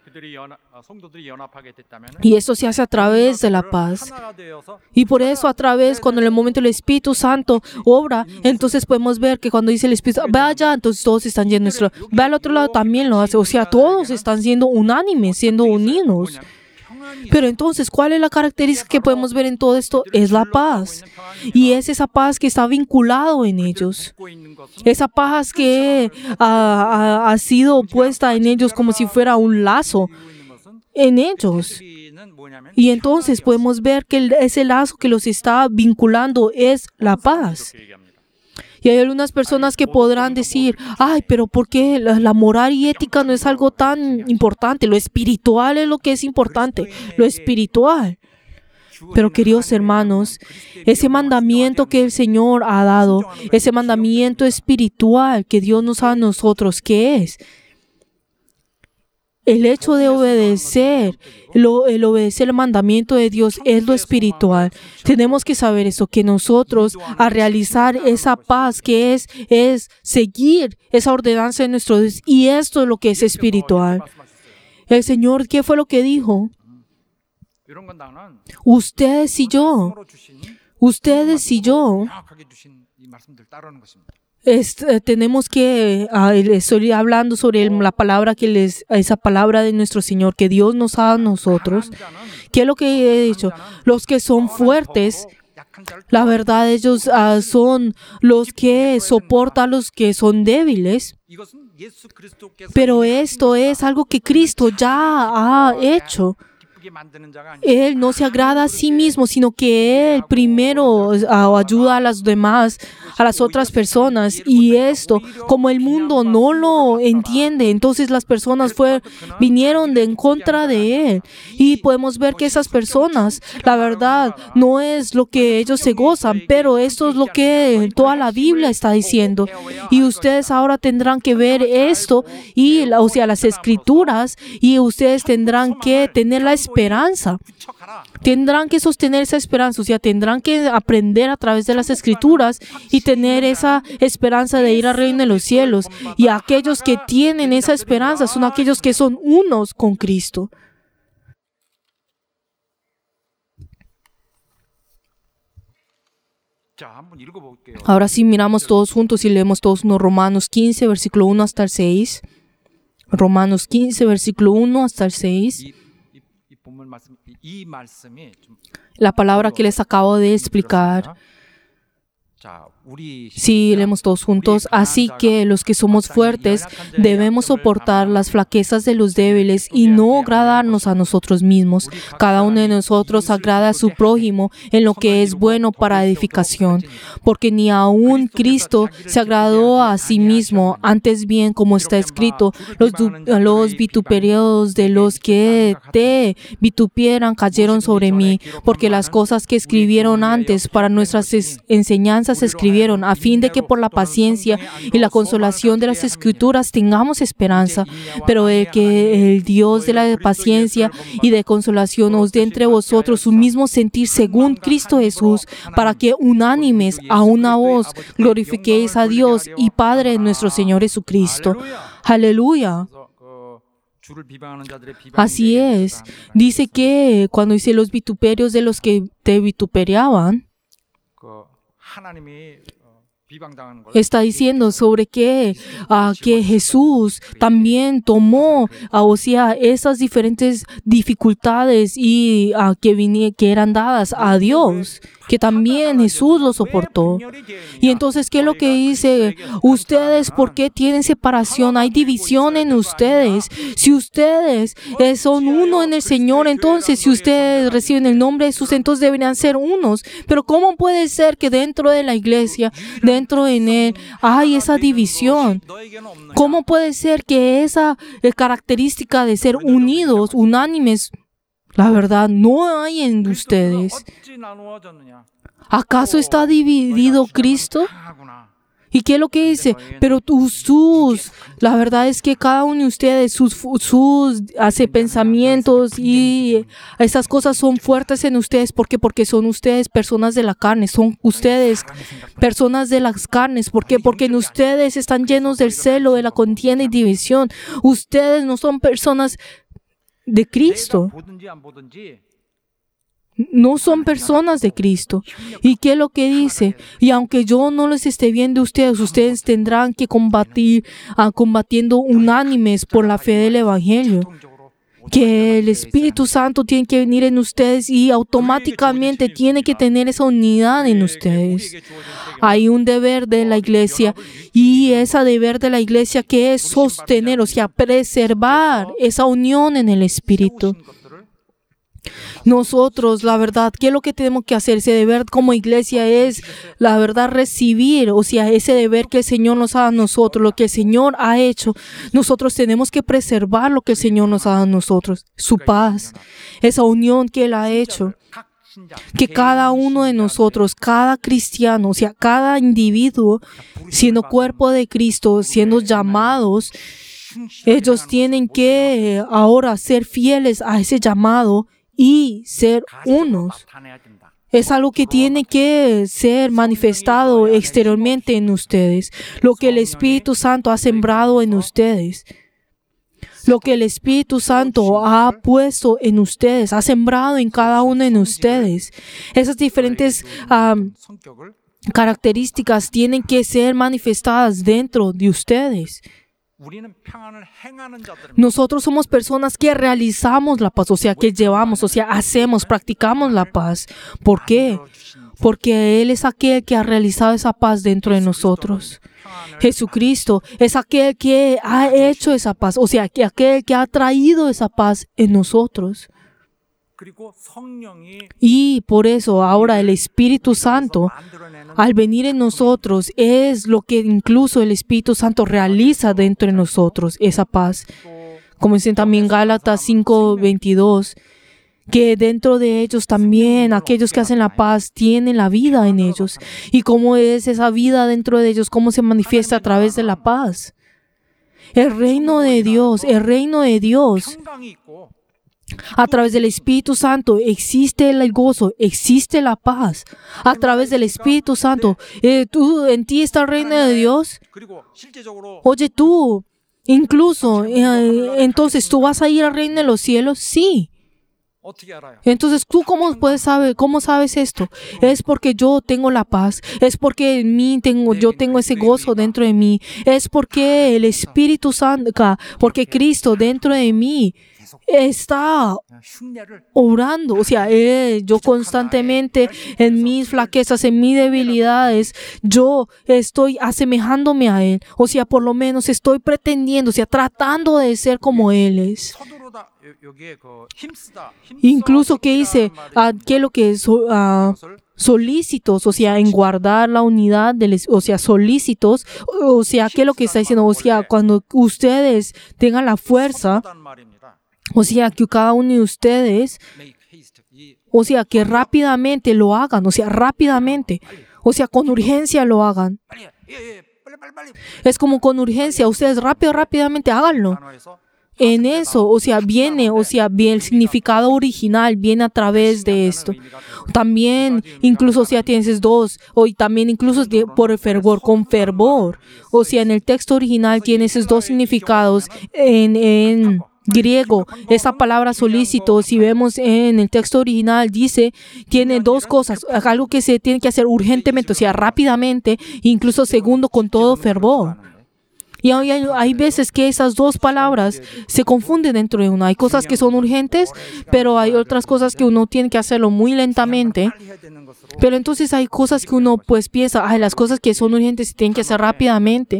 Y eso se hace a través de la paz. Y por eso a través, cuando en el momento el Espíritu Santo obra, entonces podemos ver que cuando dice el Espíritu, ve allá, entonces todos están yendo. Ve al otro lado, también lo hace. O sea, todos están siendo unánimes, siendo unidos. Pero entonces, ¿cuál es la característica que podemos ver en todo esto? Es la paz. Y es esa paz que está vinculado en ellos. Esa paz que ha, ha, ha sido puesta en ellos como si fuera un lazo en ellos. Y entonces podemos ver que el, ese lazo que los está vinculando es la paz. Y hay algunas personas que podrán decir, ay, pero ¿por qué la, la moral y ética no es algo tan importante? Lo espiritual es lo que es importante, lo espiritual. Pero queridos hermanos, ese mandamiento que el Señor ha dado, ese mandamiento espiritual que Dios nos da a nosotros, ¿qué es? El hecho de obedecer, lo, el obedecer el mandamiento de Dios es lo espiritual. Tenemos que saber eso, que nosotros a realizar esa paz que es, es seguir esa ordenanza de nuestro Dios, y esto es lo que es espiritual. El Señor, ¿qué fue lo que dijo? Ustedes y yo, ustedes y yo, Es, eh, tenemos que, uh, estoy hablando sobre el- la palabra que les, esa palabra de nuestro Señor, que Dios nos da a nosotros. ¿Qué es lo que he dicho? Los que son fuertes, la verdad, ellos uh, son los que soportan a los que son débiles. Pero esto es algo que Cristo ya ha hecho. Él no se agrada a sí mismo, sino que Él primero uh, ayuda a las demás, a las otras personas. Y esto, como el mundo no lo entiende, entonces las personas fue, vinieron de en contra de Él. Y podemos ver que esas personas, la verdad, no es lo que ellos se gozan, pero esto es lo que toda la Biblia está diciendo. Y ustedes ahora tendrán que ver esto, y, o sea, las Escrituras, y ustedes tendrán que tener la esperanza. esperanza. Tendrán que sostener esa esperanza, o sea, tendrán que aprender a través de las Escrituras y tener esa esperanza de ir al reino de los cielos. Y aquellos que tienen esa esperanza son aquellos que son unos con Cristo. Ahora sí miramos todos juntos y leemos todos unos Romanos quince, versículo uno hasta el seis. Romanos quince, versículo uno hasta el seis. La palabra que les acabo de explicar, sí, leemos todos juntos. Así que los que somos fuertes debemos soportar las flaquezas de los débiles y no agradarnos a nosotros mismos. Cada uno de nosotros agrada a su prójimo en lo que es bueno para edificación, porque ni aun Cristo se agradó a sí mismo. Antes bien, como está escrito, los, los vituperios de los que te vitupieran cayeron sobre mí, porque las cosas que escribieron antes para nuestras enseñanzas escribieron a fin de que por la paciencia y la consolación de las Escrituras tengamos esperanza. Pero el que el Dios de la paciencia y de consolación os dé entre vosotros un mismo sentir según Cristo Jesús, para que unánimes a una voz glorifiquéis a Dios y Padre de nuestro Señor Jesucristo. Aleluya. Así es. Dice que cuando dice los vituperios de los que te vituperiaban, está diciendo sobre que, uh, que Jesús también tomó, uh, o sea, esas diferentes dificultades y uh, que, vinie, que eran dadas a Dios, que también Jesús lo soportó. Y entonces, ¿qué es lo que dice? Ustedes, ¿por qué tienen separación? Hay división en ustedes. Si ustedes eh, son uno en el Señor, entonces, si ustedes reciben el nombre de Jesús, entonces deberían ser unos. Pero ¿cómo puede ser que dentro de la iglesia, dentro en Él, hay esa división? ¿Cómo puede ser que esa eh, característica de ser unidos, unánimes, la verdad, no hay en ustedes? ¿Acaso está dividido Cristo? ¿Y qué es lo que dice? Pero tus, sus, la verdad es que cada uno de ustedes, sus, sus hace pensamientos y esas cosas son fuertes en ustedes. ¿Por qué? Porque son ustedes personas de la carne, son ustedes personas de las carnes. ¿Por qué? Porque en ustedes están llenos del celo, de la contienda y división. Ustedes no son personas de Cristo. No son personas de Cristo. ¿Y qué es lo que dice? Y aunque yo no les esté viendo a ustedes, ustedes tendrán que combatir, uh, combatiendo unánimes por la fe del Evangelio. Que el Espíritu Santo tiene que venir en ustedes y automáticamente tiene que tener esa unidad en ustedes. Hay un deber de la iglesia y ese deber de la iglesia que es sostener, o sea, preservar esa unión en el Espíritu. Nosotros, la verdad, ¿qué es lo que tenemos que hacer? Ese deber como iglesia es, la verdad, recibir, o sea, ese deber que el Señor nos ha dado a nosotros, lo que el Señor ha hecho. Nosotros tenemos que preservar lo que el Señor nos ha dado a nosotros, su paz, esa unión que Él ha hecho. que cada uno de nosotros, cada cristiano, o sea, cada individuo, siendo cuerpo de Cristo, siendo llamados, ellos tienen que ahora ser fieles a ese llamado y ser unos. Es algo que tiene que ser manifestado exteriormente en ustedes. Lo que el Espíritu Santo ha sembrado en ustedes. Lo que el Espíritu Santo ha puesto en ustedes, ha sembrado en cada uno de ustedes. Esas diferentes um, características tienen que ser manifestadas dentro de ustedes. Nosotros somos personas que realizamos la paz, o sea, que llevamos, o sea, hacemos, practicamos la paz. ¿Por qué? Porque Él es aquel que ha realizado esa paz dentro de nosotros. Jesucristo es aquel que ha hecho esa paz, o sea, que aquel que ha traído esa paz en nosotros. Y por eso ahora el Espíritu Santo, al venir en nosotros, es lo que incluso el Espíritu Santo realiza dentro de nosotros, esa paz. Como dicen también Gálatas cinco veintidós, que dentro de ellos también aquellos que hacen la paz tienen la vida en ellos. ¿Y cómo es esa vida dentro de ellos? ¿Cómo se manifiesta a través de la paz? El reino de Dios, el reino de Dios, a través del Espíritu Santo existe el gozo, existe la paz. A través del Espíritu Santo, eh, tú, en ti está el reino de Dios. Oye, tú, incluso, eh, entonces, ¿tú vas a ir al reino de los cielos? Sí. Entonces, ¿tú cómo puedes saber, cómo sabes esto? Es porque yo tengo la paz, es porque en mí tengo, yo tengo ese gozo dentro de mí, es porque el Espíritu Santo, porque Cristo dentro de mí está orando, o sea, eh, yo constantemente en mis flaquezas, en mis debilidades, yo estoy asemejándome a Él, o sea, por lo menos estoy pretendiendo, o sea, tratando de ser como Él es. Incluso que dice, uh, que lo que es uh, solícitos, o sea, en guardar la unidad, del, o sea, solícitos, o sea, que lo que está diciendo, o sea, cuando ustedes tengan la fuerza, o sea, que cada uno de ustedes, o sea, que rápidamente lo hagan, o sea, rápidamente, o sea, con urgencia lo hagan. Es como con urgencia, ustedes rápido, rápidamente háganlo. En eso, o sea, viene, o sea, bien, el significado original viene a través de esto. También, incluso, o sea, tienes dos, o también incluso por el fervor, con fervor. O sea, en el texto original tiene esos dos significados en, en griego. Esa palabra solícito, si vemos en el texto original, dice, tiene dos cosas, algo que se tiene que hacer urgentemente, o sea, rápidamente, incluso segundo, con todo fervor. Y hay, hay veces que esas dos palabras se confunden dentro de uno. Hay cosas que son urgentes, pero hay otras cosas que uno tiene que hacerlo muy lentamente. Pero entonces hay cosas que uno pues piensa, ay, las cosas que son urgentes se tienen que hacer rápidamente.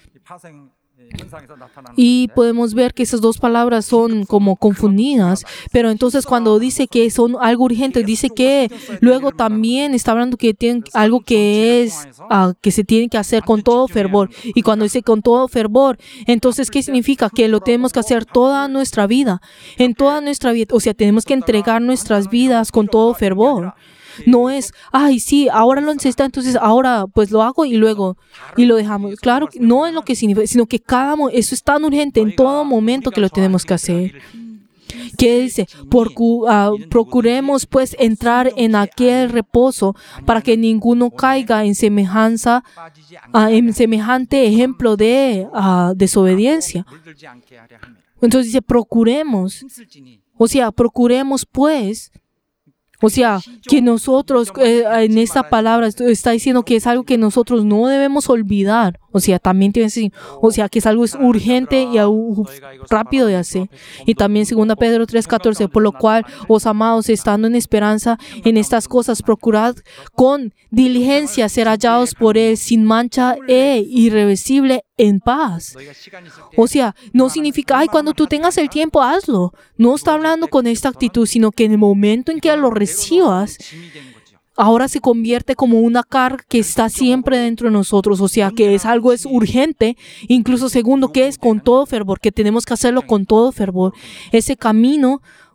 Y podemos ver que esas dos palabras son como confundidas, pero entonces cuando dice que son algo urgente, dice que luego también está hablando que tienen algo que es uh, que se tiene que hacer con todo fervor. Y cuando dice con todo fervor, entonces ¿qué significa? Que lo tenemos que hacer toda nuestra vida, en toda nuestra vida, o sea, tenemos que entregar nuestras vidas con todo fervor. No es, ay, sí, ahora lo necesita, entonces ahora pues lo hago y luego y lo dejamos. Claro, no es lo que significa, sino que cada mo- eso es tan urgente en todo momento que lo tenemos que hacer. ¿Qué dice? Por, uh, procuremos pues entrar en aquel reposo para que ninguno caiga en semejanza, uh, en semejante ejemplo de uh, desobediencia. Entonces dice, procuremos, o sea, procuremos pues. O sea, que nosotros, eh, en esta palabra está diciendo que es algo que nosotros no debemos olvidar. O sea, también tiene que decir, o sea, que es algo es urgente y uh, rápido de hacer. Y también segunda Pedro tres catorce, por lo cual, os amados, estando en esperanza en estas cosas, procurad con diligencia ser hallados por Él sin mancha e irreversible en paz. O sea, no significa, ay, cuando tú tengas el tiempo, hazlo. No está hablando con esta actitud, sino que en el momento en que lo recibas, ahora se convierte como una carga que está siempre dentro de nosotros. O sea, que es algo es urgente. Incluso segundo, que es con todo fervor, que tenemos que hacerlo con todo fervor. Ese camino,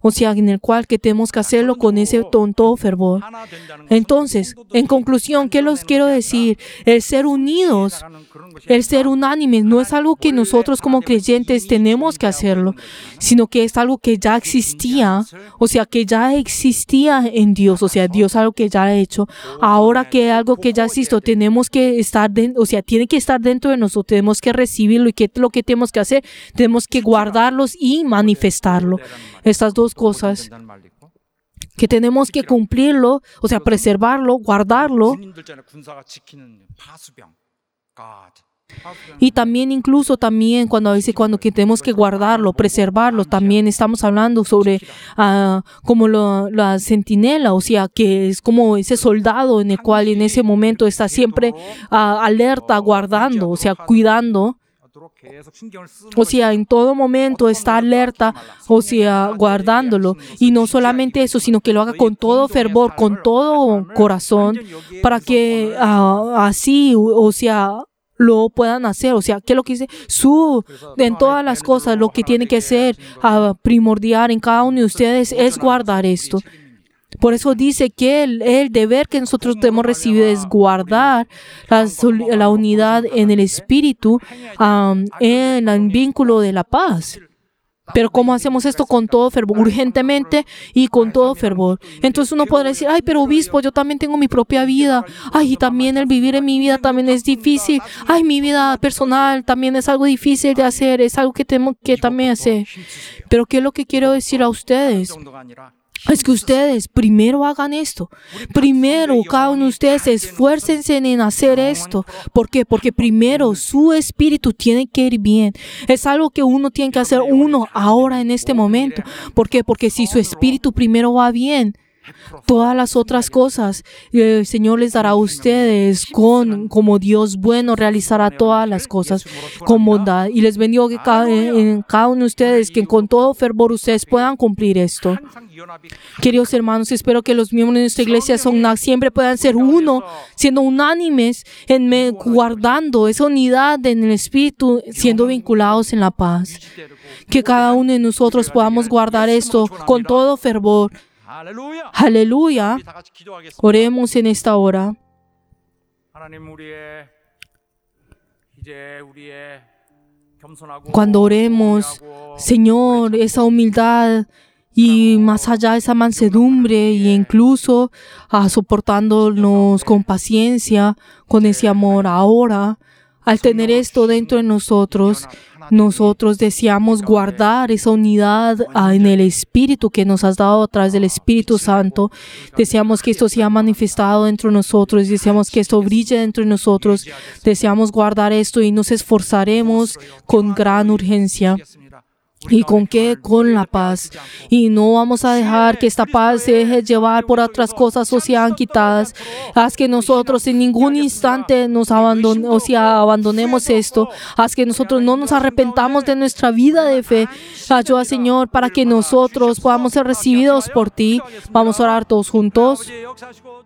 o sea, en el cual que tenemos que hacerlo con ese con todo fervor. Entonces, en conclusión, ¿qué les quiero decir? El ser unidos, el ser unánimes, no es algo que nosotros como creyentes tenemos que hacerlo, sino que es algo que ya existía, o sea, que ya existía en Dios, o sea, Dios algo que ya ha hecho. Ahora que algo que ya existe, tenemos que estar, de, o sea, tiene que estar dentro de nosotros, tenemos que recibirlo. ¿Y qué es lo que tenemos que hacer? Tenemos que guardarlos y manifestarlo. Estas dos cosas que tenemos que cumplirlo, o sea, preservarlo, guardarlo. Y también incluso también cuando dice cuando que tenemos que guardarlo, preservarlo, también estamos hablando sobre uh, como lo, la centinela, o sea, que es como ese soldado en el cual en ese momento está siempre uh, alerta, guardando, o sea, cuidando. O sea, en todo momento está alerta, o sea, guardándolo. Y no solamente eso, sino que lo haga con todo fervor, con todo corazón, para que uh, así, o sea, lo puedan hacer. O sea, ¿qué es lo que dice? Su, en todas las cosas, lo que tiene que ser uh, primordial en cada uno de ustedes es guardar esto. Por eso dice que el, el deber que nosotros debemos recibir es guardar la, la unidad en el espíritu, um, en el vínculo de la paz. Pero ¿cómo hacemos esto? Con todo fervor, urgentemente y con todo fervor. Entonces uno podrá decir, ay, pero obispo, yo también tengo mi propia vida. Ay, y también el vivir en mi vida también es difícil. Ay, mi vida personal también es algo difícil de hacer, es algo que tengo que también hacer. Pero ¿qué es lo que quiero decir a ustedes? Es que ustedes primero hagan esto. Primero, cada uno de ustedes esfuércense en hacer esto. ¿Por qué? Porque primero su espíritu tiene que ir bien. Es algo que uno tiene que hacer uno ahora en este momento. ¿Por qué? Porque si su espíritu primero va bien, todas las otras cosas el Señor les dará a ustedes con, como Dios bueno, realizará todas las cosas con bondad. Y les bendigo que cada, en cada uno de ustedes, que con todo fervor ustedes puedan cumplir esto. Queridos hermanos, espero que los miembros de nuestra iglesia son, siempre puedan ser uno, siendo unánimes, en me, guardando esa unidad en el espíritu, siendo vinculados en la paz. Que cada uno de nosotros podamos guardar esto con todo fervor. Aleluya. Oremos en esta hora. Cuando oremos, Señor, esa humildad y más allá esa mansedumbre e incluso ah, soportándonos con paciencia, con ese amor ahora, al tener esto dentro de nosotros, nosotros deseamos guardar esa unidad uh, en el Espíritu que nos has dado a través del Espíritu Santo. Deseamos que esto sea manifestado dentro de nosotros. Deseamos que esto brille dentro de nosotros. Deseamos guardar esto y nos esforzaremos con gran urgencia. ¿Y con qué? Con la paz. Y no vamos a dejar que esta paz se deje llevar por otras cosas o sean quitadas. Haz que nosotros en ningún instante nos abandone, o sea, abandonemos esto. Haz que nosotros no nos arrepentamos de nuestra vida de fe. Ayuda, Señor, para que nosotros podamos ser recibidos por ti. Vamos a orar todos juntos.